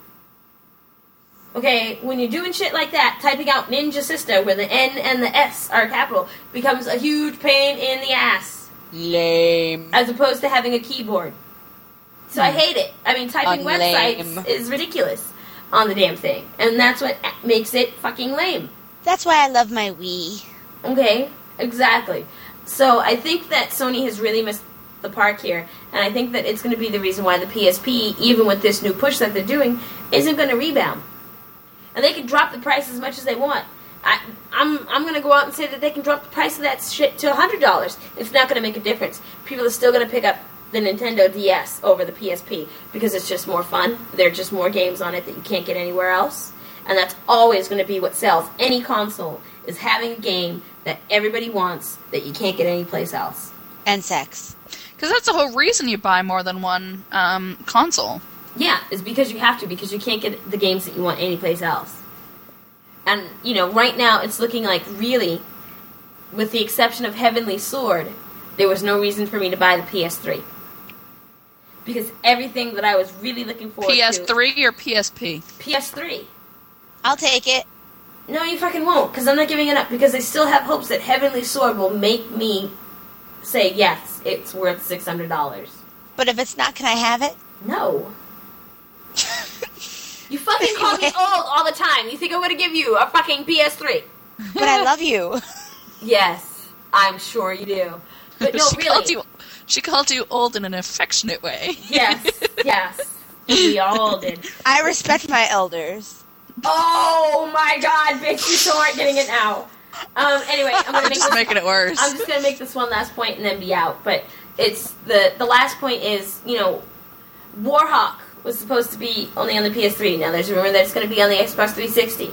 Okay, when you're doing shit like that, typing out Ninja Sister, where the N and the S are capital, becomes a huge pain in the ass. Lame. As opposed to having a keyboard. So I hate it. I mean, typing Unlame. websites is ridiculous on the damn thing. And that's what makes it fucking lame. That's why I love my Wii. Okay, exactly. So I think that Sony has really missed the park here, and I think that it's going to be the reason why the P S P, even with this new push that they're doing, isn't going to rebound. And they can drop the price as much as they want. I, I'm I'm going to go out and say that they can drop the price of that shit to one hundred dollars. It's not going to make a difference. People are still going to pick up the Nintendo D S over the P S P because it's just more fun. There are just more games on it that you can't get anywhere else. And that's always going to be what sells any console, is having a game that everybody wants that you can't get anyplace else. And sex. Because that's the whole reason you buy more than one um, console. Yeah, it's because you have to, because you can't get the games that you want anyplace else. And, you know, right now it's looking like, really, with the exception of Heavenly Sword, there was no reason for me to buy the P S three. Because everything that I was really looking forward P S to... three or P S P? P S three. I'll take it. No, you fucking won't, because I'm not giving it up, because I still have hopes that Heavenly Sword will make me say, yes, it's worth six hundred dollars. But if it's not, can I have it? No. You fucking call me old all the time. You think I'm going to give you a fucking P S three? But I love you. Yes, I'm sure you do. But no, she really. Called you, she called you old in an affectionate way. Yes, yes. We all did. I respect my elders. Oh my god, bitch, you still aren't getting it now. Um, anyway, I'm gonna I'm make just this, making it worse. I'm just gonna make this one last point and then be out. But it's the the last point is, you know, Warhawk was supposed to be only on the P S three. Now there's a rumor that it's gonna be on the Xbox three sixty.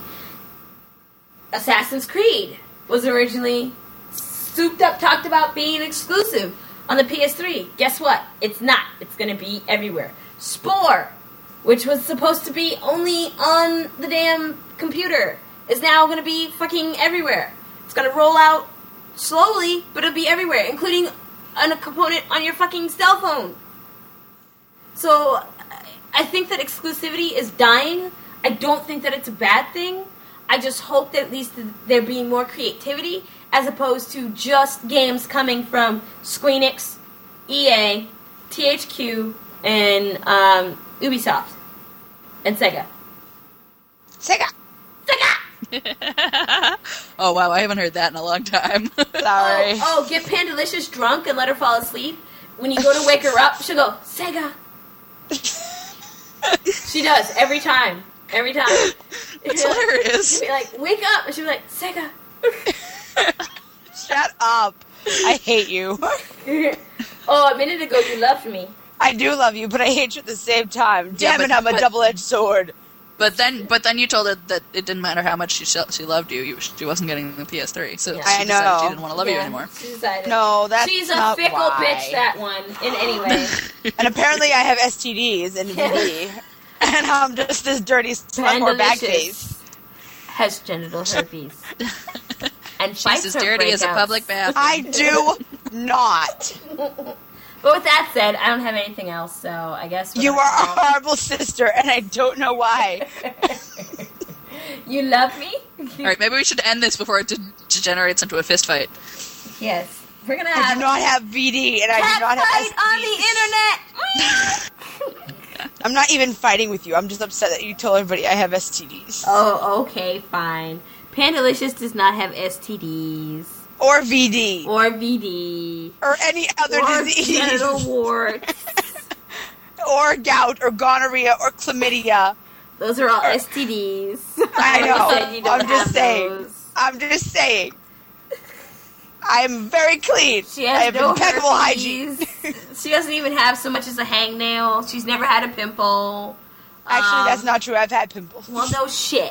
Assassin's Creed was originally souped up, talked about being exclusive On the P S three, guess what? It's not. It's going to be everywhere. Spore, which was supposed to be only on the damn computer, is now going to be fucking everywhere. It's going to roll out slowly, but it'll be everywhere, including on a component on your fucking cell phone. So, I think that exclusivity is dying. I don't think that it's a bad thing. I just hope that at least there being more creativity, as opposed to just games coming from Squeenix, E A, T H Q, and um, Ubisoft, and Sega. Sega! Sega! Oh, wow, I haven't heard that in a long time. Sorry. Oh, oh, get Pandalicious drunk and let her fall asleep. When you go to wake her up, she'll go, Sega! She does, every time. Every time. That's hilarious. She'll be like, wake up! And she'll be like, Sega! Shut up. I hate you. Oh, a minute ago you loved me. I do love you, but I hate you at the same time. Yeah, Damn but- it, I'm a but- double-edged sword. But then, but then you told her that it didn't matter how much she sh- she loved you. you. She wasn't getting the P S three, so Yeah. she I decided know. she didn't want to love you Yeah, anymore. She decided. No, that's She's a not fickle why. bitch, that one, in any way. And apparently I have S T Ds and V D. And I'm just this dirty slut or bag face. Has genital herpes. And fights She's as her dirty as a breakouts. public bathroom. I do not. But with that said, I don't have anything else, so I guess... You we're- are a horrible sister, and I don't know why. You love me? All right, maybe we should end this before it de- degenerates into a fist fight. Yes. We're gonna I have... do not have V D, and I cat do not have fight S T Ds. on the internet! I'm not even fighting with you. I'm just upset that you told everybody I have S T Ds. Oh, okay, fine. Pandalicious does not have S T Ds. Or V D. Or V D. Or any other Or disease. genital warts. Or gout, or gonorrhea, or chlamydia. Those are all S T Ds. I You know. said you don't I'm just have saying. those. I'm just saying. I'm very clean. She I has have no impeccable herpes. hygiene. She doesn't even have so much as a hangnail. She's never had a pimple. Actually, Um, that's not true. I've had pimples. Well, no shit.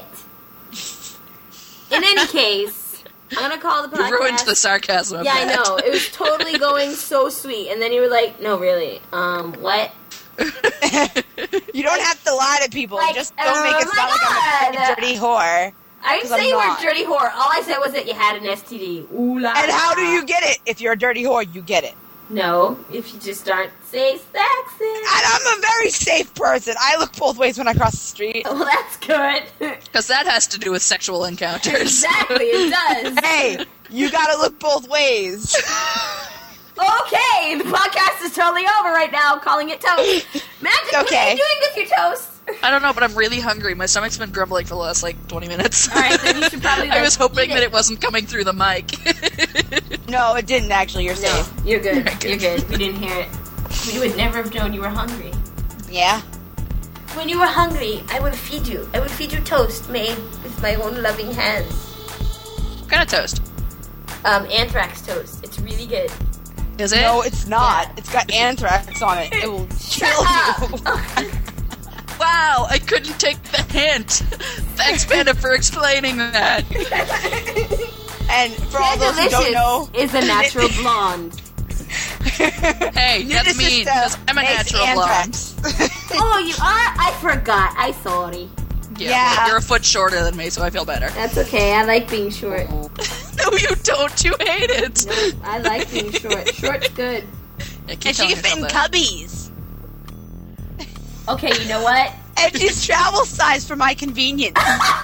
In any case, I'm gonna call the podcast. You ruined the sarcasm of Yeah, I that. know. It was totally going so sweet, and then you were like, "No, really. Um, what?" You don't have to lie to people. Like, Just don't make it oh my sound like I'm a God. fucking dirty whore. I didn't 'Cause I'm say you were a not. dirty whore. All I said was that you had an S T D. Ooh la. And how do la. you get it? If you're a dirty whore, you get it. No, if you just aren't say sexy. And I'm a very safe person. I look both ways when I cross the street. Well, that's good. Because that has to do with sexual encounters. Exactly, it does. Hey, you gotta look both ways. Okay, the podcast is totally over right now. I'm calling it toast. Magic, what are Okay. you doing with your toast? I don't know, but I'm really hungry. My stomach's been grumbling for the last, like, twenty minutes. All right, then you should probably, I like, was hoping eat that it. it wasn't coming through the mic. No, it didn't actually. You're No, safe. you're good. You're good. We didn't hear it. We would never have known you were hungry. Yeah. When you were hungry, I would feed you. I would feed you toast made with my own loving hands. What kind of toast? Um, anthrax toast. It's really good. Is it? No, it's not. Yeah. It's got anthrax on it. It will Shut kill up. you. Wow, I couldn't take the hint. Thanks, Panda, for explaining that. And for all those who don't know, is a natural blonde. Hey, that's Nudist mean, sister because I'm a makes natural blonde. anthrax. Oh, you are? I forgot. I sorry. Yeah, Yeah. well, you're a foot shorter than me, so I feel better. That's okay. I like being short. No, you don't. You hate it. No, I like being short. Short's good. Yeah, keep And she telling can fit in yourself that. cubbies. Okay, you know what? And she's travel size for my convenience.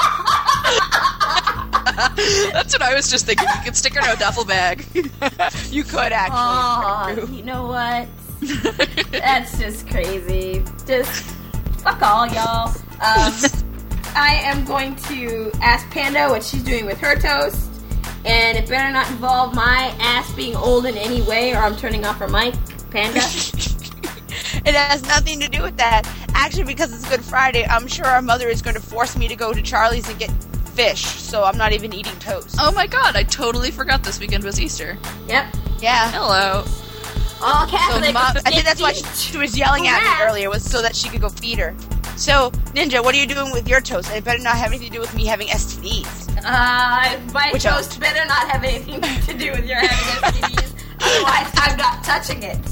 That's what I was just thinking. You could stick her in a duffel bag. You could actually. Oh, you know what? That's just crazy. Just fuck all, y'all. Um, I am going to ask Panda what she's doing with her toast, and it better not involve my ass being old in any way, or I'm turning off her mic. Panda. It has nothing to do with that. Actually, because it's Good Friday, I'm sure our mother is going to force me to go to Charlie's and get fish, so I'm not even eating toast. Oh my god, I totally forgot this weekend was Easter. Yep. Yeah. Hello. All So Catholic. Mom, I think that's why she, she was yelling at Congrats. me earlier, was so that she could go feed her. So, Ninja, what are you doing with your toast? And it better not have anything to do with me having S T Ds. Uh, my Which toast toast? better not have anything to do with your having S T Ds. I'm Otherwise, I'm not touching it.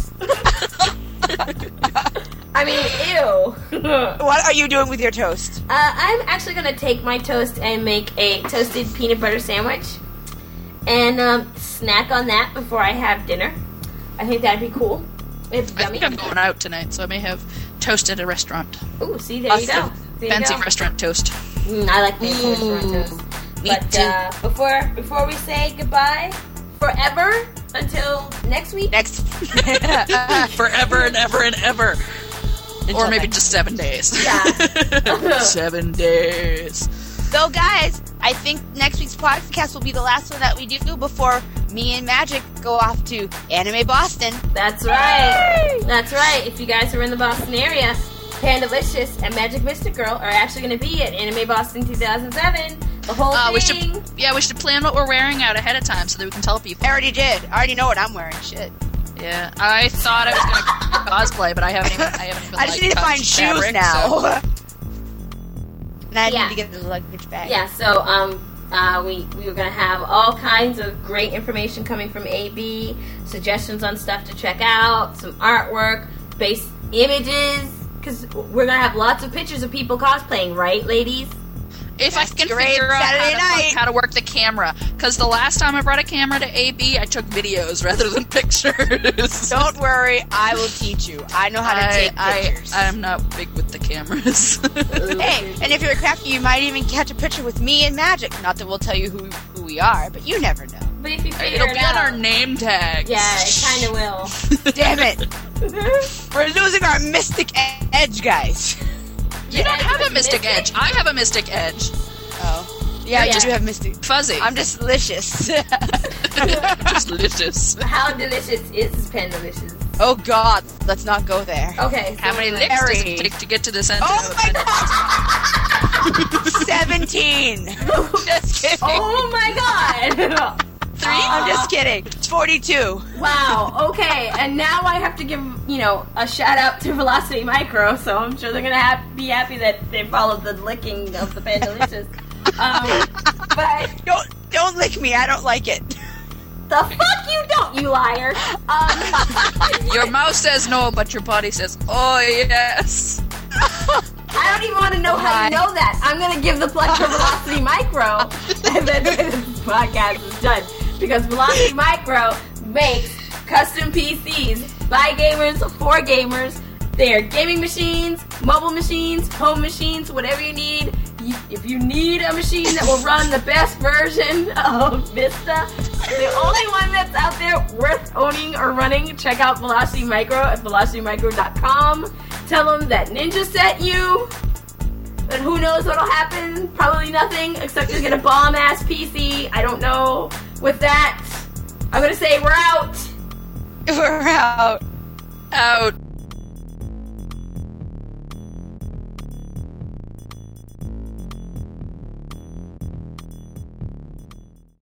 I mean, ew. What are you doing with your toast? Uh, I'm actually going to take my toast and make a toasted peanut butter sandwich and um, snack on that before I have dinner. I think that'd be cool. It's I yummy. think I'm going out tonight, so I may have toast at a restaurant. Ooh, see, there you go. Awesome. There you Fancy go. restaurant toast. Mm, I like fancy restaurant toast. Me But too. uh, before before we say goodbye forever until next week. Next. Forever and ever and ever. Until Or maybe next. just seven days. Yeah. Seven days. So, guys, I think next week's podcast will be the last one that we do before me and Magic go off to Anime Boston. That's right. That's right. If you guys are in the Boston area, Pandalicious and Magic Mystic Girl are actually going to be at Anime Boston two thousand seven. The whole Uh, we thing. should, yeah, we should plan what we're wearing out ahead of time so that we can tell people. I already did. I already know what I'm wearing. Shit. Yeah, I thought I was gonna cosplay, but I haven't even. I haven't even. I just like, need to touched find shoes fabric, now. so- And I Yeah. need to get the luggage bag. Yeah, so um, uh, we, we were going to have all kinds of great information coming from A B, suggestions on stuff to check out, some artwork, base images, because we're going to have lots of pictures of people cosplaying, right, ladies? If I can Great figure out how Saturday to, night. how to work the camera, because the last time I brought a camera to A B, I took videos rather than pictures. Don't worry, I will teach you. I know how to I, take I, pictures. I'm not big with the cameras. Hey, and if you're crafty, you might even catch a picture with me and Magic. Not that we'll tell you who, who we are, but you never know. But if you figure It'll it be out, on our name tags. yeah, it kind of will. Damn it. We're losing our mystic e- edge, guys. You don't Yeah, have a it's mystic mystic. edge. I have a mystic edge. Oh. Yeah, Yeah. you do have mystic. Fuzzy. I'm just delicious. just delicious. How delicious is Pandalicious? Oh god, let's not go there. Okay, so How many anyway. licks does Harry. it take to get to this end? Oh my god! seventeen! Just kidding. Oh my god! Three? I'm just kidding. forty-two. Wow, okay, and now I have to give, you know, a shout out to Velocity Micro, so I'm sure they're gonna have, be happy that they followed the licking of the Pandalicious. Um, but Don't don't lick me. I don't like it. the fuck you don't, you liar! Um, Your mouth says no, but your body says, oh yes. I don't even want to know how you know that. I'm gonna give the plug for Velocity Micro, and then this podcast is done. Because Velocity Micro makes custom P Cs by gamers for gamers. They're gaming machines, mobile machines, home machines, whatever you need. You, if you need a machine that will run the best version of Vista, the only one that's out there worth owning or running, check out Velocity Micro at velocity micro dot com. Tell them that Ninja sent you. And who knows what'll happen? Probably nothing, except you'll get a bomb-ass P C. I don't know. With that, I'm gonna say we're out. We're out. Out.